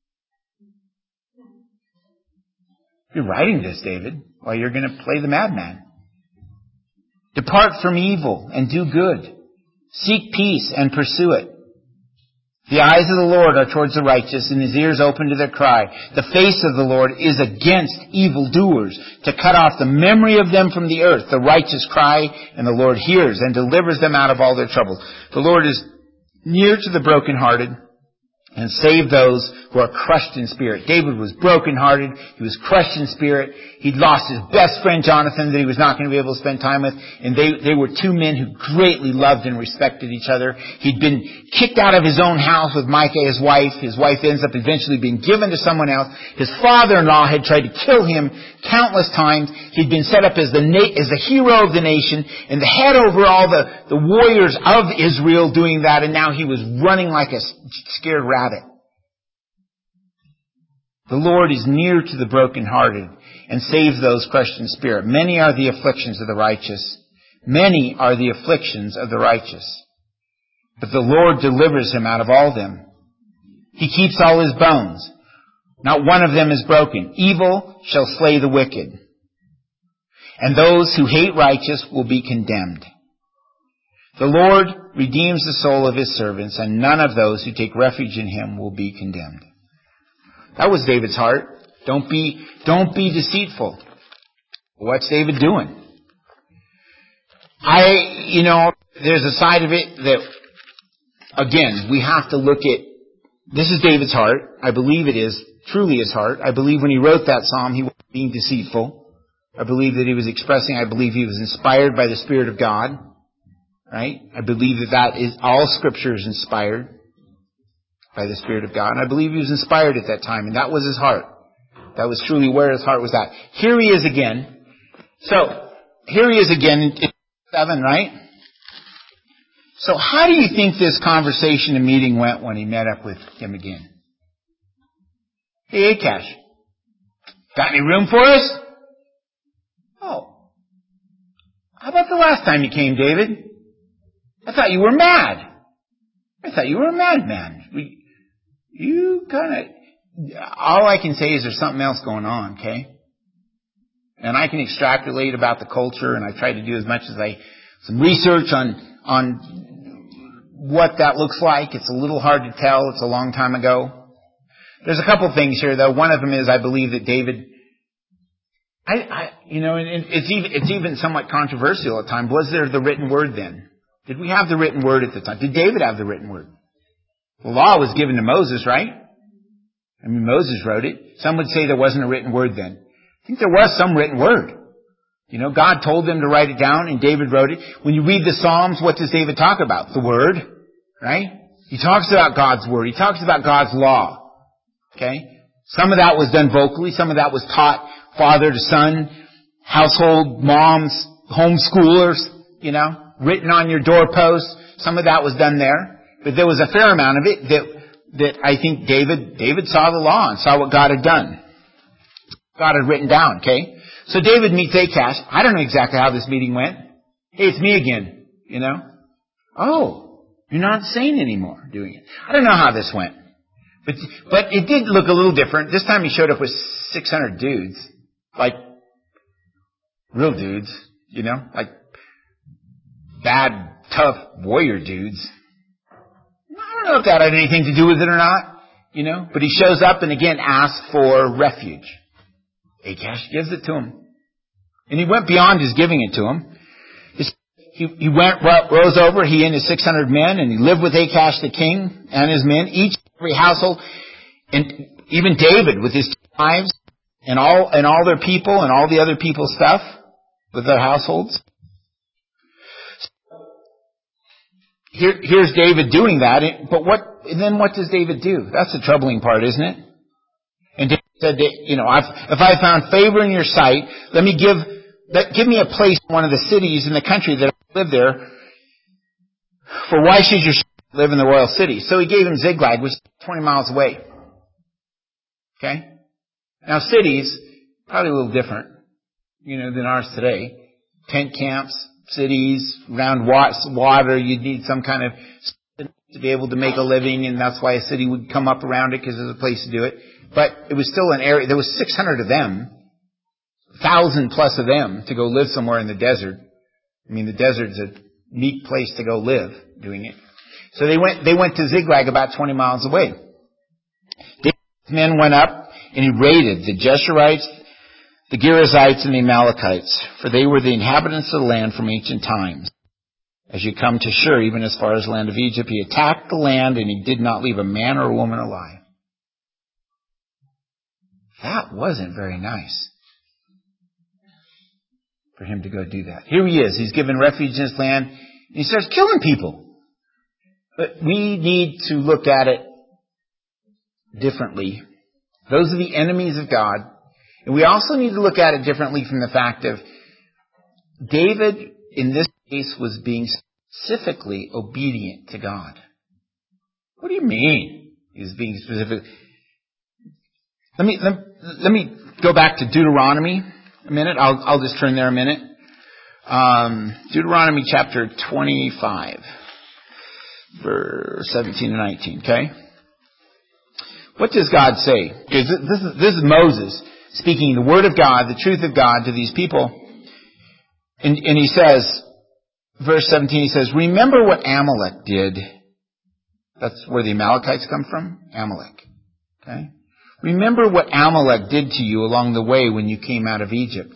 You're writing this, David, while you're going to play the madman. Depart from evil and do good. Seek peace and pursue it. The eyes of the Lord are towards the righteous, and his ears open to their cry. The face of the Lord is against evildoers, to cut off the memory of them from the earth. The righteous cry, and the Lord hears and delivers them out of all their troubles. The Lord is near to the brokenhearted, and save those who are crushed in spirit. David was brokenhearted. He was crushed in spirit. He'd lost his best friend Jonathan that he was not going to be able to spend time with. And they were two men who greatly loved and respected each other. He'd been kicked out of his own house with Micah, his wife. His wife ends up eventually being given to someone else. His father-in-law had tried to kill him countless times. He'd been set up as the hero of the nation and the head over all the warriors of Israel doing that. And now he was running like a scared rabbit. The Lord is near to the brokenhearted and saves those crushed in spirit. Many are the afflictions of the righteous. Many are the afflictions of the righteous. But the Lord delivers him out of all them. He keeps all his bones. Not one of them is broken. Evil shall slay the wicked, and those who hate righteous will be condemned. The Lord redeems the soul of his servants, and none of those who take refuge in him will be condemned. That was David's heart. Don't be deceitful. What's David doing? There's a side of it that, again, we have to look at. This is David's heart. I believe it is truly his heart. I believe when he wrote that psalm, he wasn't being deceitful. I believe that he was expressing, I believe he was inspired by the Spirit of God. Right? I believe that is, all Scripture is inspired by the Spirit of God. And I believe he was inspired at that time, and that was his heart. That was truly where his heart was at. Here he is again. So, here he is again in 7, right? So how do you think this conversation and meeting went when he met up with him again? Hey, Achash, got any room for us? Oh. How about the last time you came, David? I thought you were mad. I thought you were a madman. All I can say is there's something else going on, okay? And I can extrapolate about the culture, and I try to do as much as some research on what that looks like. It's a little hard to tell. It's a long time ago. There's a couple things here, though. One of them is I believe that David, and it's even somewhat controversial at times. Was there the written word then? Did we have the written word at the time? Did David have the written word? The law was given to Moses, right? I mean, Moses wrote it. Some would say there wasn't a written word then. I think there was some written word. God told them to write it down, and David wrote it. When you read the Psalms, what does David talk about? The Word, right? He talks about God's Word. He talks about God's law. Okay? Some of that was done vocally. Some of that was taught father to son, household moms, homeschoolers, written on your doorposts. Some of that was done there. But there was a fair amount of it that I think David saw the law and saw what God had done. God had written down, okay? So David meets Achash. I don't know exactly how this meeting went. Hey, it's me again, Oh, you're not sane anymore doing it. I don't know how this went. But it did look a little different. This time he showed up with 600 dudes. Like, real dudes, like bad, tough warrior dudes. I don't know if that had anything to do with it or not, but he shows up and again asks for refuge. Achash gives it to him. And he went beyond his giving it to him. He rose over, he and his 600 men, and he lived with Achash the king and his men, each every household, and even David with his wives and all their people and all the other people's stuff with their households. Here's David doing that, but then what does David do? That's the troubling part, isn't it? And David said, if I found favor in your sight, give me a place in one of the cities in the country that I live there. For why should your live in the royal city? So he gave him Ziklag, which is 20 miles away. Okay? Now cities, probably a little different, than ours today. Tent camps, cities, around water, you'd need some kind of to be able to make a living, and that's why a city would come up around it, because there's a place to do it. But it was still an area, there was 600 of them, 1,000 plus of them to go live somewhere in the desert. I mean, the desert's a neat place to go live doing it. So they went to Ziklag about 20 miles away. David's men went up and he raided the Jeshurites, the Girzites, and the Amalekites, for they were the inhabitants of the land from ancient times. as you come to Shur, even as far as the land of Egypt. He attacked the land, and he did not leave a man or a woman alive. That wasn't very nice for him to go do that. Here he is. He's given refuge in his land, and he starts killing people. But we need to look at it differently. Those are the enemies of God. And we also need to look at it differently from the fact of David, in this case, was being specifically obedient to God. What do you mean? He was being specific. Let me go back to Deuteronomy a minute. I'll just turn there a minute. Deuteronomy chapter 25, verse 17 and 19. Okay. What does God say? Because this is Moses speaking the word of God, the truth of God to these people. And he says, verse 17, he says, remember what Amalek did. That's where the Amalekites come from. Amalek. Okay. Remember what Amalek did to you along the way when you came out of Egypt.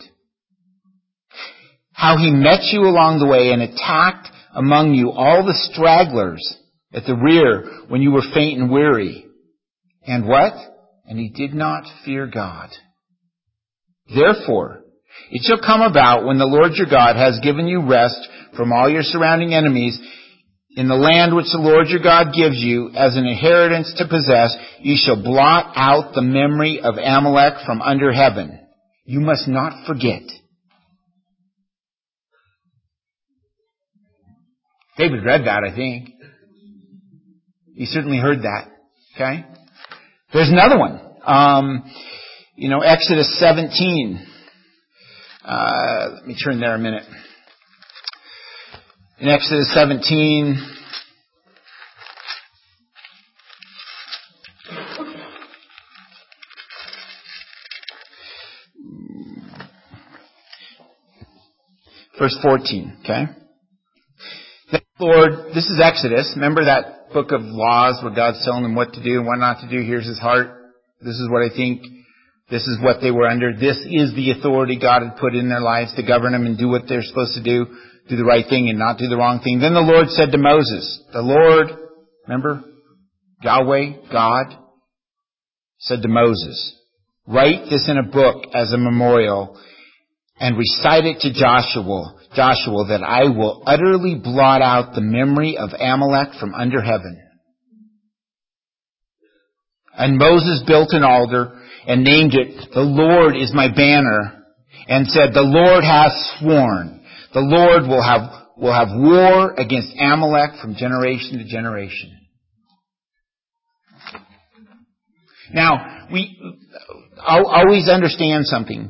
How he met you along the way and attacked among you all the stragglers at the rear when you were faint and weary. And what? And he did not fear God. Therefore, it shall come about when the Lord your God has given you rest from all your surrounding enemies in the land which the Lord your God gives you as an inheritance to possess, you shall blot out the memory of Amalek from under heaven. You must not forget. David read that, I think. He certainly heard that. Okay? There's another one. Exodus 17. Let me turn there a minute. In Exodus 17, verse 14, okay? Then, Lord, this is Exodus. Remember that book of laws where God's telling them what to do and what not to do? Here's his heart. This is what I think. This is what they were under. This is the authority God had put in their lives to govern them and do what they're supposed to do. Do the right thing and not do the wrong thing. Then the Lord said to Moses, the Lord, remember, Yahweh, God, said to Moses, write this in a book as a memorial and recite it to Joshua that I will utterly blot out the memory of Amalek from under heaven. And Moses built an altar and named it, the Lord is my banner, and said, the Lord has sworn. The Lord will have war against Amalek from generation to generation. Now, I'll always understand something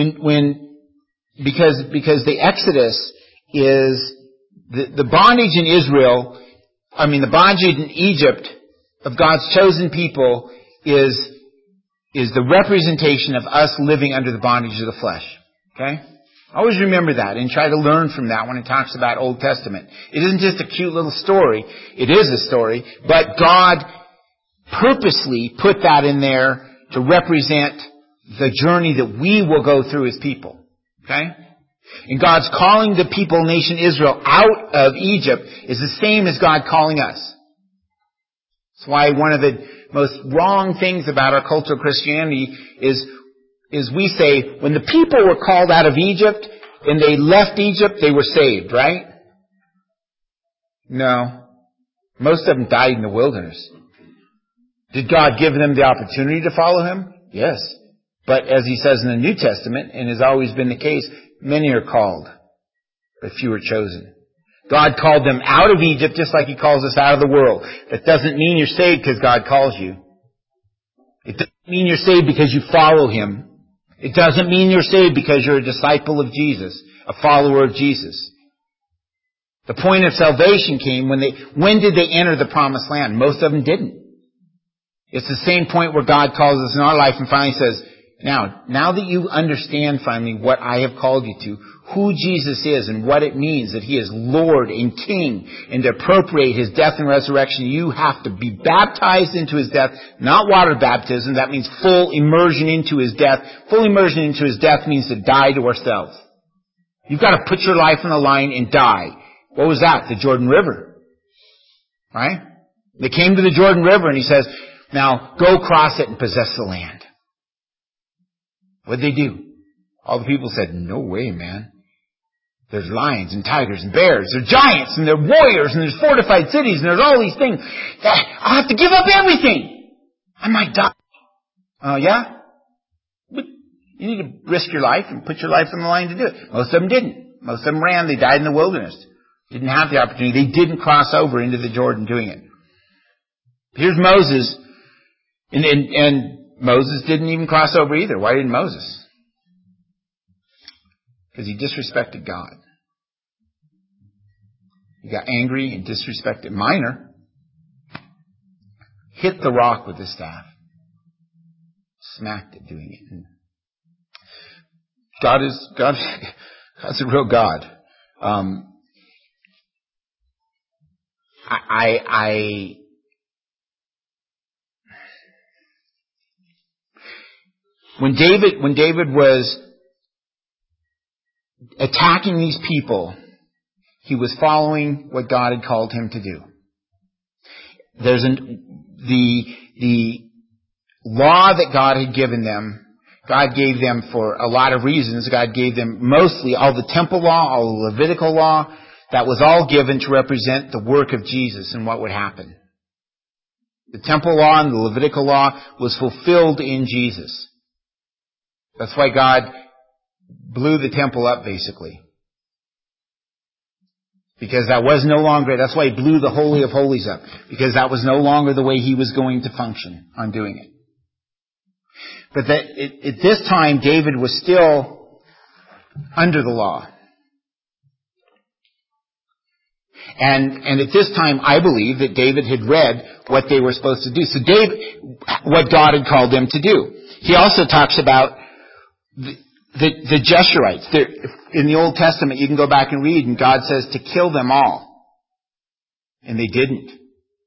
because the Exodus is the bondage in Israel. The bondage in Egypt of God's chosen people is the representation of us living under the bondage of the flesh. Okay? Always remember that and try to learn from that when it talks about Old Testament. It isn't just a cute little story. It is a story, but God purposely put that in there to represent the journey that we will go through as people. Okay? And God's calling the people, nation Israel, out of Egypt is the same as God calling us. That's why one of the most wrong things about our cultural Christianity is we say, when the people were called out of Egypt and they left Egypt, they were saved, right? No. Most of them died in the wilderness. Did God give them the opportunity to follow Him? Yes. But as He says in the New Testament, and has always been the case, many are called, but few are chosen. God called them out of Egypt just like He calls us out of the world. That doesn't mean you're saved because God calls you. It doesn't mean you're saved because you follow Him. It doesn't mean you're saved because you're a disciple of Jesus, a follower of Jesus. The point of salvation came when did they enter the promised land? Most of them didn't. It's the same point where God calls us in our life and finally says, now that you understand finally what I have called you to, who Jesus is and what it means that He is Lord and King, and to appropriate His death and resurrection, you have to be baptized into His death, not water baptism. That means full immersion into His death. Full immersion into His death means to die to ourselves. You've got to put your life on the line and die. What was that? The Jordan River. Right? They came to the Jordan River and he says, now go cross it and possess the land. What did they do? All the people said, no way, man. There's lions and tigers and bears. There's giants and there's warriors and there's fortified cities and there's all these things. I'll have to give up everything. I might die. Oh, yeah? But you need to risk your life and put your life on the line to do it. Most of them didn't. Most of them ran. They died in the wilderness. Didn't have the opportunity. They didn't cross over into the Jordan doing it. Here's Moses. And Moses didn't even cross over either. Why didn't Moses? Because he disrespected God. He got angry and disrespected. Minor. Hit the rock with his staff. Smacked it doing it. God's a real God. When David was attacking these people, he was following what God had called him to do. There's the law that God had given them. God gave them for a lot of reasons. God gave them mostly all the temple law, all the Levitical law. That was all given to represent the work of Jesus and what would happen. The temple law and the Levitical law was fulfilled in Jesus. That's why God blew the temple up, basically. Because that was no longer, that's why he blew the Holy of Holies up. Because that was no longer the way he was going to function on doing it. But at this time, David was still under the law. And at this time, I believe that David had read what they were supposed to do. So what God had called them to do. He also talks about the Jeshurites. In the Old Testament, you can go back and read, and God says to kill them all. And they didn't.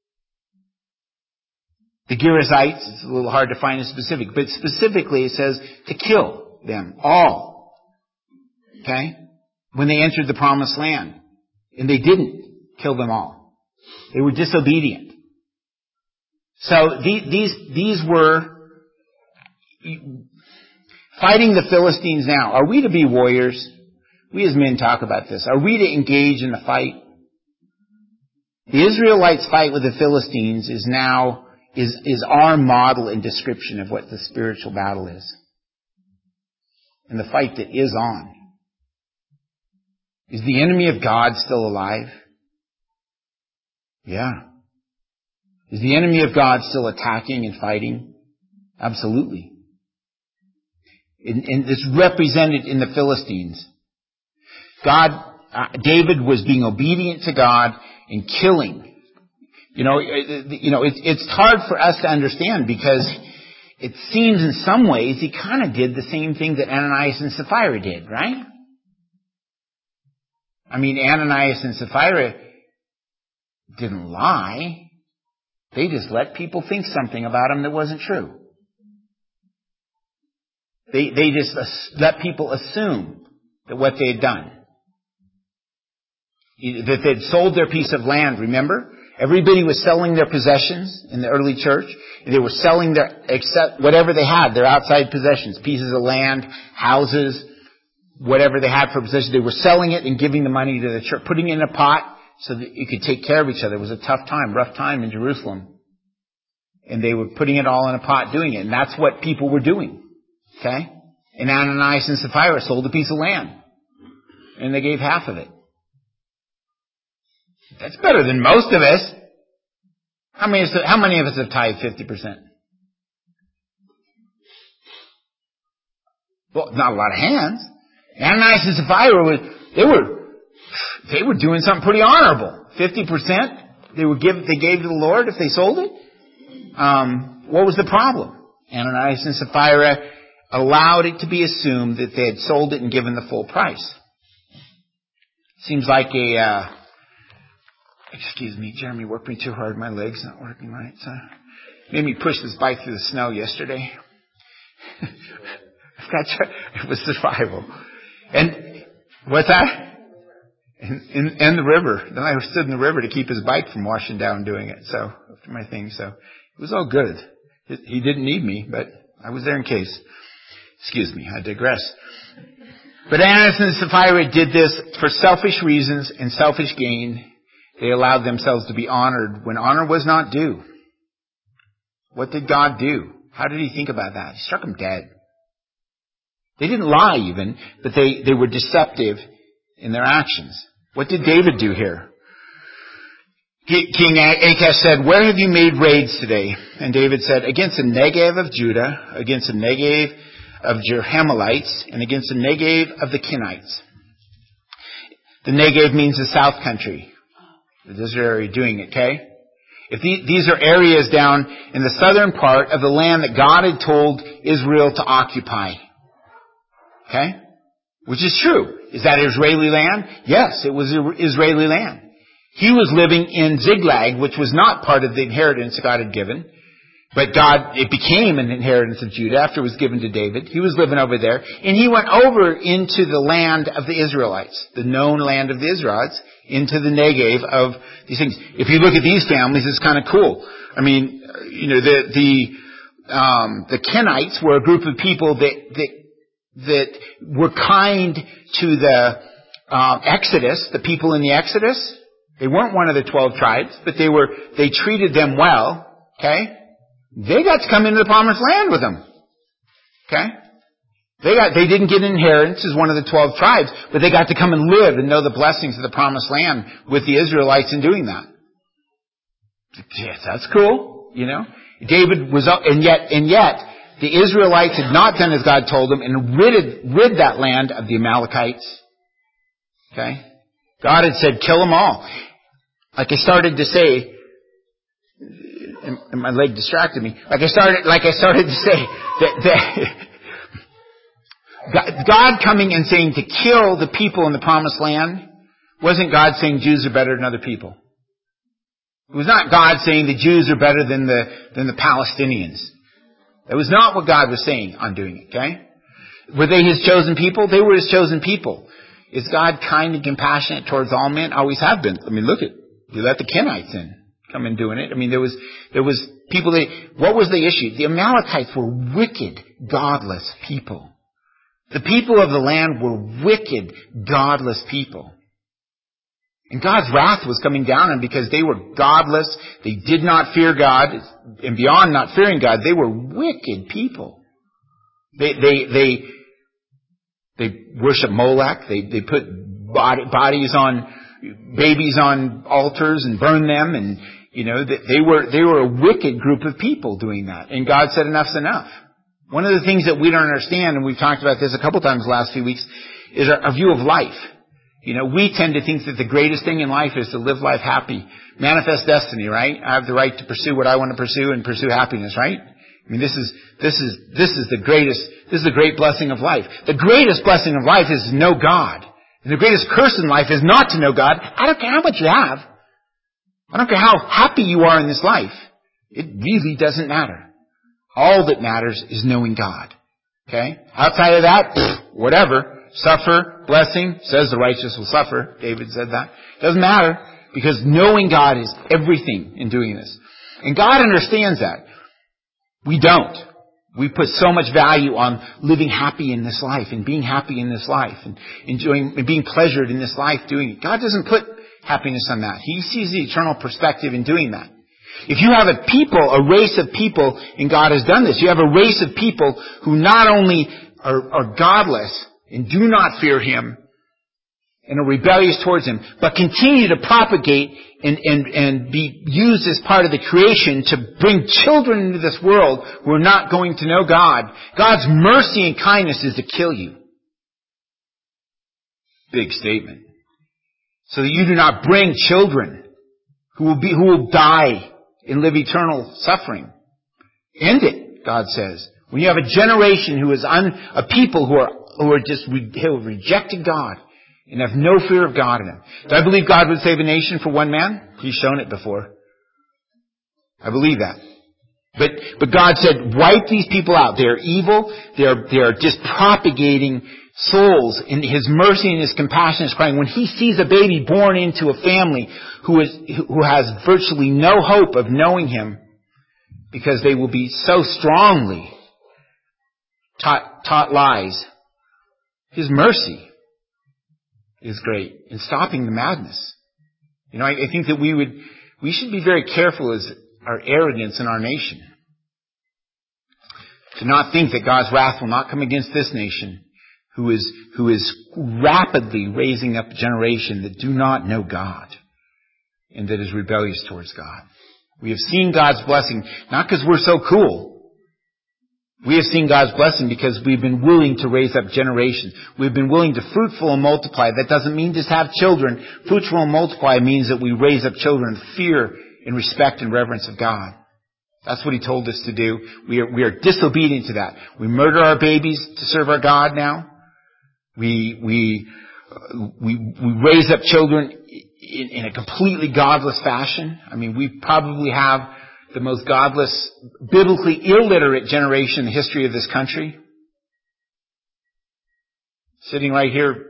The Girzites, it's a little hard to find a specific, but specifically it says to kill them all. Okay? When they entered the promised land. And they didn't kill them all. They were disobedient. So these were fighting the Philistines now. Are we to be warriors? We as men talk about this. Are we to engage in the fight? The Israelites' fight with the Philistines is our model and description of what the spiritual battle is. And the fight that is on. Is the enemy of God still alive? Yeah. Is the enemy of God still attacking and fighting? Absolutely. And it's represented in the Philistines. David was being obedient to God and killing. It's hard for us to understand because it seems in some ways he kind of did the same thing that Ananias and Sapphira did, right? I mean, Ananias and Sapphira didn't lie. They just let people think something about him that wasn't true. They just let people assume that what they had done. That they'd sold their piece of land, remember? Everybody was selling their possessions in the early church. And they were selling except whatever they had, their outside possessions, pieces of land, houses, whatever they had for possession. They were selling it and giving the money to the church, putting it in a pot so that you could take care of each other. It was a tough time, rough time in Jerusalem. And they were putting it all in a pot doing it. And that's what people were doing. Okay? And Ananias and Sapphira sold a piece of land. And they gave half of it. That's better than most of us. How many of us have tithed 50%? Well, not a lot of hands. Ananias and Sapphira they were doing something pretty honorable. 50% they gave to the Lord if they sold it. What was the problem? Ananias and Sapphira allowed it to be assumed that they had sold it and given the full price. Seems like excuse me, Jeremy worked me too hard. My leg's not working right. So made me push this bike through the snow yesterday. It was survival. And what's that? and the river. Then I stood in the river to keep his bike from washing down doing it. So, after my thing. So, it was all good. He didn't need me, but I was there in case. Excuse me, I digress. But Ananias and Sapphira did this for selfish reasons and selfish gain. They allowed themselves to be honored when honor was not due. What did God do? How did he think about that? He struck them dead. They didn't lie even, but they were deceptive in their actions. What did David do here? King Achish said, "Where have you made raids today?" And David said, "Against the Negev of Judah, against the Negev of Jerahmeelites, and against the Negev of the Kenites." The Negev means the south country. This is where you're doing it, okay? If these are areas down in the southern part of the land that God had told Israel to occupy. Okay? Which is true. Is that Israeli land? Yes, it was Israeli land. He was living in Ziklag, which was not part of the inheritance God had given. But it became an inheritance of Judah after it was given to David. He was living over there. And he went over into the land of the Israelites, the known land of the Israelites, into the Negev of these things. If you look at these families, it's kind of cool. I mean, the Kenites were a group of people that were kind to the Exodus, the people in the Exodus. They weren't one of the 12 tribes, but they treated them well. Okay? They got to come into the promised land with them. Okay? They didn't get an inheritance as one of the 12 tribes, but they got to come and live and know the blessings of the promised land with the Israelites in doing that. Yes, that's cool, David was up, and yet the Israelites had not done as God told them and rid that land of the Amalekites. Okay? God had said, kill them all. Like I started to say, and my leg distracted me. Like I started to say that God coming and saying to kill the people in the promised land wasn't God saying Jews are better than other people. It was not God saying the Jews are better than the Palestinians. That was not what God was saying on doing it, okay? Were they His chosen people? They were His chosen people. Is God kind and compassionate towards all men? Always have been. I mean, look at, He let the Kenites in. Come in doing it. I mean, there was people what was the issue? The Amalekites were wicked, godless people. The people of the land were wicked, godless people. And God's wrath was coming down on them because they were godless. They did not fear God. And beyond not fearing God, they were wicked people. They worship Molech. They put babies on altars and burn them, and they were a wicked group of people doing that. And God said, enough's enough. One of the things that we don't understand, and we've talked about this a couple times the last few weeks, is our view of life. We tend to think that the greatest thing in life is to live life happy. Manifest destiny, right? I have the right to pursue what I want to pursue and pursue happiness, right? I mean, this is the great blessing of life. The greatest blessing of life is to know God. And the greatest curse in life is not to know God. I don't care how much you have. I don't care how happy you are in this life. It really doesn't matter. All that matters is knowing God. Okay? Outside of that, whatever. Suffer, blessing, says the righteous will suffer. David said that. Doesn't matter, because knowing God is everything in doing this. And God understands that. We don't. We put so much value on living happy in this life and being happy in this life and enjoying and being pleasured in this life doing it. God doesn't put happiness on that. He sees the eternal perspective in doing that. If you have a race of people, and God has done this, you have a race of people who not only are godless and do not fear Him and are rebellious towards Him, but continue to propagate and be used as part of the creation to bring children into this world who are not going to know God. God's mercy and kindness is to kill you. Big statement. So that you do not bring children who will die and live eternal suffering. End it, God says. When you have a generation who is a people who have rejected God and have no fear of God in them. Do I believe God would save a nation for one man? He's shown it before. I believe that. But God said, wipe these people out. They are evil. They are just propagating souls, in His mercy and His compassion is crying. When He sees a baby born into a family who has virtually no hope of knowing Him, because they will be so strongly taught lies, His mercy is great in stopping the madness. I think that we should be very careful as our arrogance in our nation, to not think that God's wrath will not come against this nation, who is rapidly raising up a generation that do not know God and that is rebellious towards God. We have seen God's blessing, not because we're so cool. We have seen God's blessing because we've been willing to raise up generations. We've been willing to fruitful and multiply. That doesn't mean just have children. Fruitful and multiply means that we raise up children in fear and respect and reverence of God. That's what He told us to do. We are disobedient to that. We murder our babies to serve our God now. We raise up children in a completely godless fashion. We probably have the most godless, biblically illiterate generation in the history of this country. Sitting right here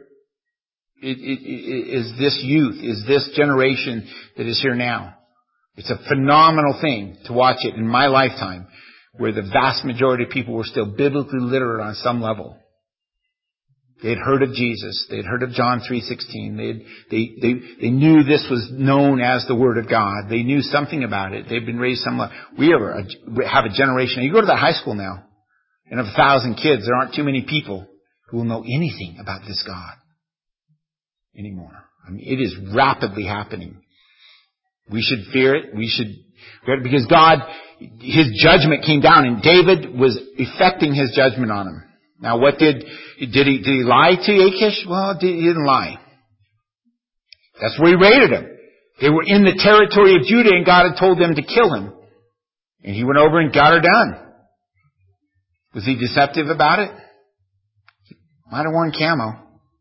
is this youth, is this generation that is here now. It's a phenomenal thing to watch it in my lifetime, where the vast majority of people were still biblically literate on some level. They had heard of Jesus. They had heard of John 3:16. They knew this was known as the Word of God. They knew something about it. They'd been raised some. We have a generation. You go to that high school now, and of 1,000 kids, there aren't too many people who will know anything about this God anymore. It is rapidly happening. We should fear it. We should fear it because God, His judgment came down, and David was effecting His judgment on him. Now, what did he lie to Achish? Well, he didn't lie. That's where he raided him. They were in the territory of Judah, and God had told them to kill him. And he went over and got her done. Was he deceptive about it? He might have worn camo.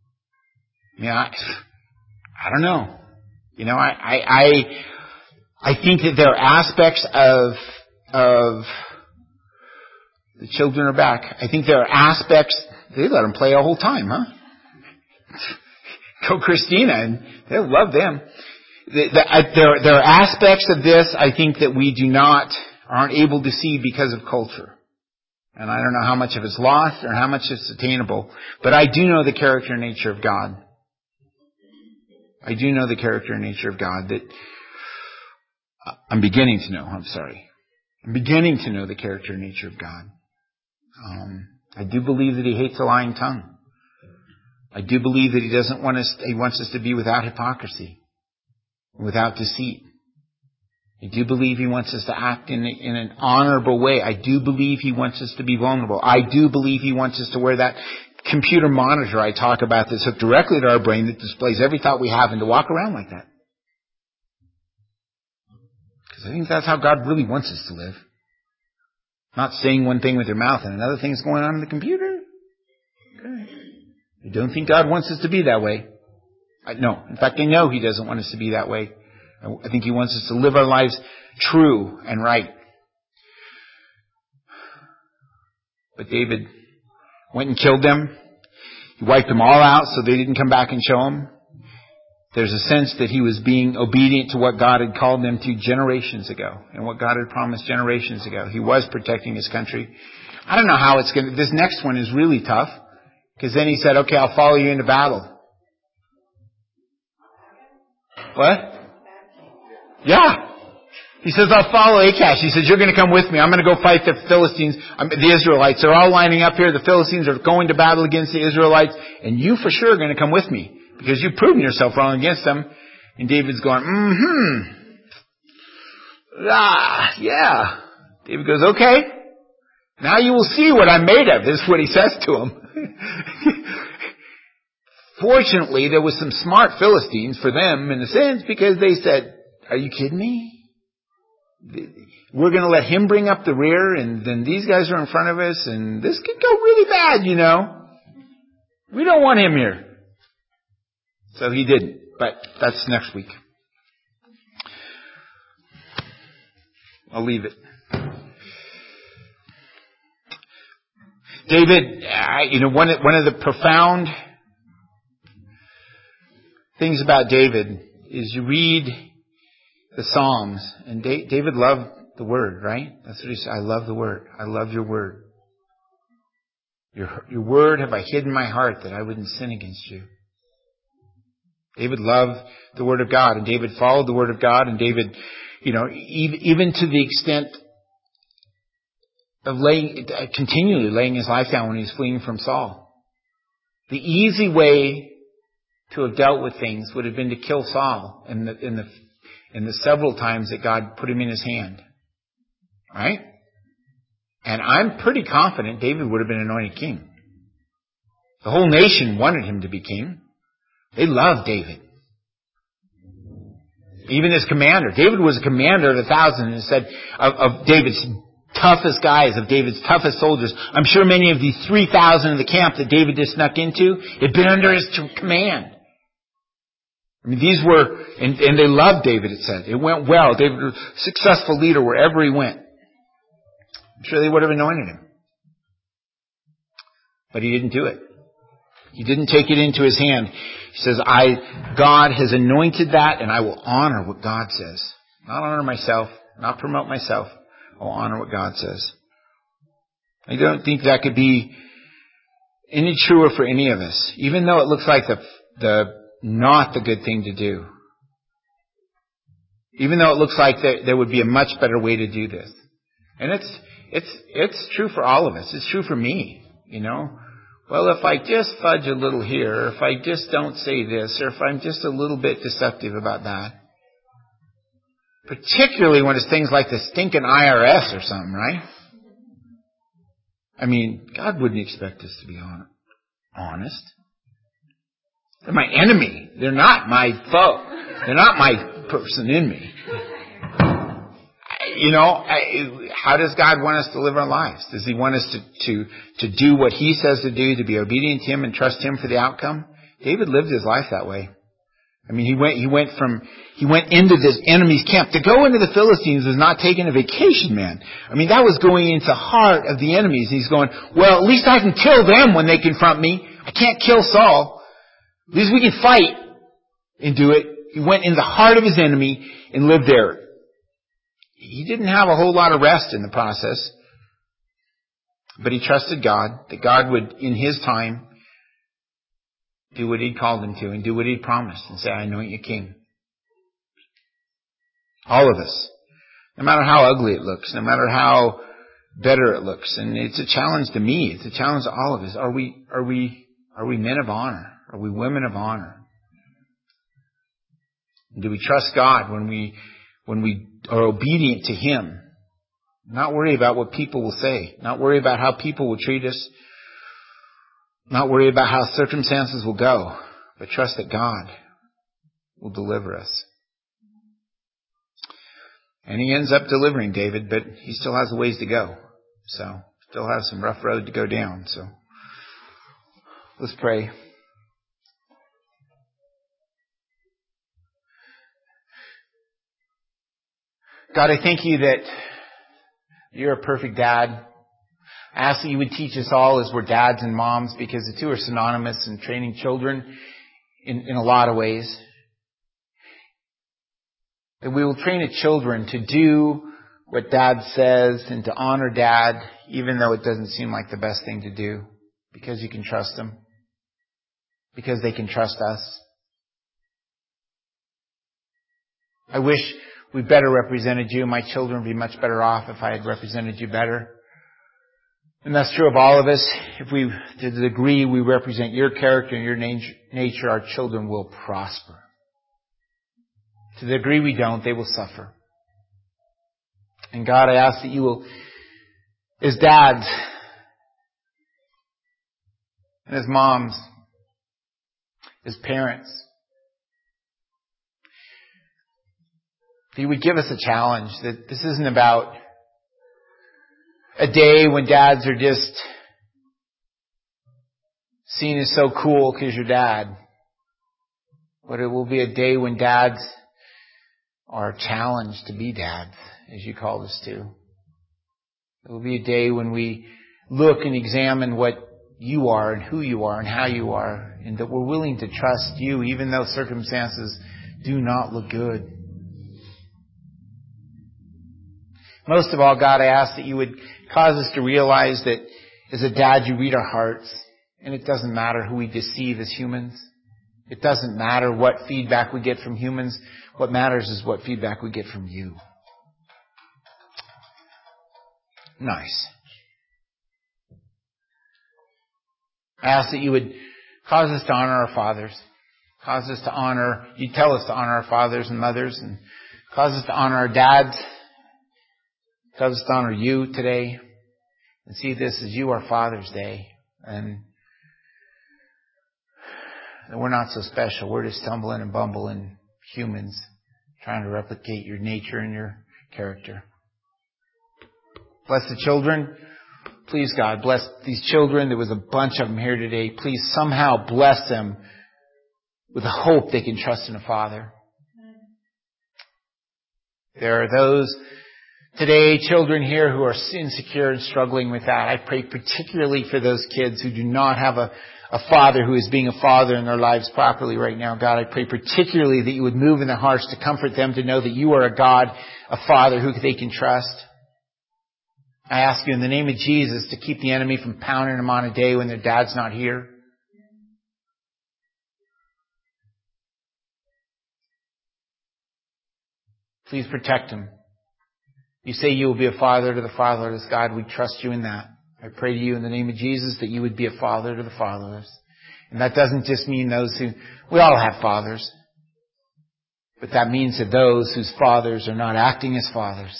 I don't know. I think that there are aspects of the children are back. I think there are aspects. They let them play a whole time, huh? Go Christina, and they'll love them. There are aspects of this, I think, that we aren't able to see because of culture. And I don't know how much of it's lost or how much it's attainable. But I do know the character and nature of God. I do know the character and nature of God that I'm beginning to know. I'm beginning to know the character and nature of God. I do believe that He hates a lying tongue. I do believe that He wants us to be without hypocrisy, without deceit. I do believe He wants us to act in an honorable way. I do believe He wants us to be vulnerable. I do believe He wants us to wear that computer monitor I talk about that's hooked directly to our brain that displays every thought we have, and to walk around like that. Because I think that's how God really wants us to live. Not saying one thing with your mouth and another thing's going on in the computer. Okay. I don't think God wants us to be that way. No. In fact, I know He doesn't want us to be that way. I think He wants us to live our lives true and right. But David went and killed them. He wiped them all out so they didn't come back and show him. There's a sense that he was being obedient to what God had called them to generations ago and what God had promised generations ago. He was protecting his country. I don't know how this next one is really tough, because then he said, okay, I'll follow you into battle. What? Yeah. He says, I'll follow Achish. He says, you're going to come with me. I'm going to go fight the Philistines. The Israelites are all lining up here. The Philistines are going to battle against the Israelites. And you for sure are going to come with me, because you've proven yourself wrong against them. And David's going, yeah. David goes, okay. Now you will see what I'm made of. This is what he says to him. Fortunately, there was some smart Philistines for them, in a sense, because they said, are you kidding me? We're going to let him bring up the rear, and then these guys are in front of us, and this could go really bad, We don't want him here. So he didn't, but that's next week. I'll leave it. David, one of the profound things about David is you read the Psalms, and David loved the Word, right? That's what he said. I love the Word. I love your Word. Your Word have I hid in my heart that I wouldn't sin against you. David loved the Word of God, and David followed the Word of God, and David, even to the extent of continually laying his life down when he was fleeing from Saul. The easy way to have dealt with things would have been to kill Saul in the several times that God put him in his hand. Right? And I'm pretty confident David would have been anointed king. The whole nation wanted him to be king. They loved David. Even as commander. David was a commander of 1,000 and said of David's toughest guys, of David's toughest soldiers. I'm sure many of the 3,000 in the camp that David just snuck into had been under his command. I mean, these were, and they loved David, it said. It went well. David was a successful leader wherever he went. I'm sure they would have anointed him. But he didn't do it. He didn't take it into his hand. He says, God has anointed that, and I will honor what God says. Not honor myself, not promote myself. I'll honor what God says. I don't think that could be any truer for any of us, even though it looks like not the good thing to do. Even though it looks like there would be a much better way to do this. And it's true for all of us. It's true for me, Well, if I just fudge a little here, or if I just don't say this, or if I'm just a little bit deceptive about that. Particularly when it's things like the stinking IRS or something, right? I mean, God wouldn't expect us to be honest. They're my enemy. They're not my foe. They're not my person in me. How does God want us to live our lives? Does He want us to do what He says to do, to be obedient to Him and trust Him for the outcome? David lived his life that way. I mean, he went into this enemy's camp. To go into the Philistines was not taking a vacation, man. I mean, that was going into the heart of the enemies. He's going, well, at least I can kill them when they confront me. I can't kill Saul. At least we can fight and do it. He went in the heart of his enemy and lived there. He didn't have a whole lot of rest in the process. But he trusted God, that God would, in His time, do what He'd called him to and do what He'd promised and say, I anoint you king. All of us. No matter how ugly it looks, no matter how better it looks. And it's a challenge to me. It's a challenge to all of us. Are we men of honor? Are we women of honor? And do we trust God when we are obedient to Him? Not worry about what people will say. Not worry about how people will treat us. Not worry about how circumstances will go, but trust that God will deliver us. And He ends up delivering David, but he still has a ways to go. So, still has some rough road to go down. So, let's pray. God, I thank You that You're a perfect dad. I ask that You would teach us all as we're dads and moms, because the two are synonymous in training children in a lot of ways. That we will train the children to do what Dad says and to honor Dad, even though it doesn't seem like the best thing to do, because you can trust them, because they can trust us. I wish we better represented You. My children would be much better off if I had represented You better. And that's true of all of us. To the degree we represent Your character and Your nature, our children will prosper. To the degree we don't, they will suffer. And God, I ask that You will, as dads and as moms, as parents, that You would give us a challenge, that this isn't about a day when dads are just seen as so cool because you're dad. But it will be a day when dads are challenged to be dads, as You called us to. It will be a day when we look and examine what you are and who you are and how you are, and that we're willing to trust you even though circumstances do not look good. Most of all, God, I ask that you would cause us to realize that as a dad, you read our hearts, and it doesn't matter who we deceive as humans. It doesn't matter what feedback we get from humans. What matters is what feedback we get from you. Nice. I ask that you would cause us to honor our fathers. Cause us to honor, you tell us to honor our fathers and mothers, and cause us to honor our dads. Cause us to honor you today. And see this as you are Father's Day. And we're not so special. We're just stumbling and bumbling humans trying to replicate your nature and your character. Bless the children. Please, God, bless these children. There was a bunch of them here today. Please somehow bless them with the hope they can trust in a Father. There are those today, children here who are insecure and struggling with that. I pray particularly for those kids who do not have a father who is being a father in their lives properly right now. God, I pray particularly that you would move in their hearts to comfort them to know that you are a God, a Father who they can trust. I ask you in the name of Jesus to keep the enemy from pounding them on a day when their dad's not here. Please protect them. You say you will be a father to the fatherless. God, we trust you in that. I pray to you in the name of Jesus that you would be a father to the fatherless. And that doesn't just mean those who, we all have fathers. But that means that those whose fathers are not acting as fathers,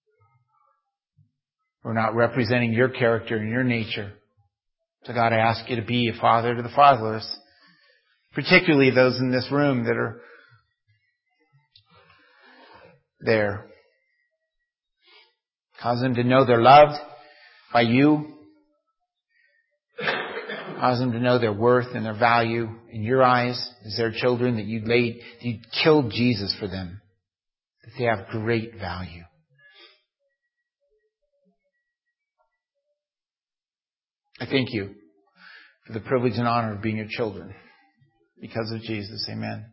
or not representing your character and your nature. So God, I ask you to be a father to the fatherless. Particularly those in this room that are there. Cause them to know they're loved by you. Cause them to know their worth and their value in your eyes as their children, that you killed Jesus for them. That they have great value. I thank you for the privilege and honor of being your children. Because of Jesus, amen.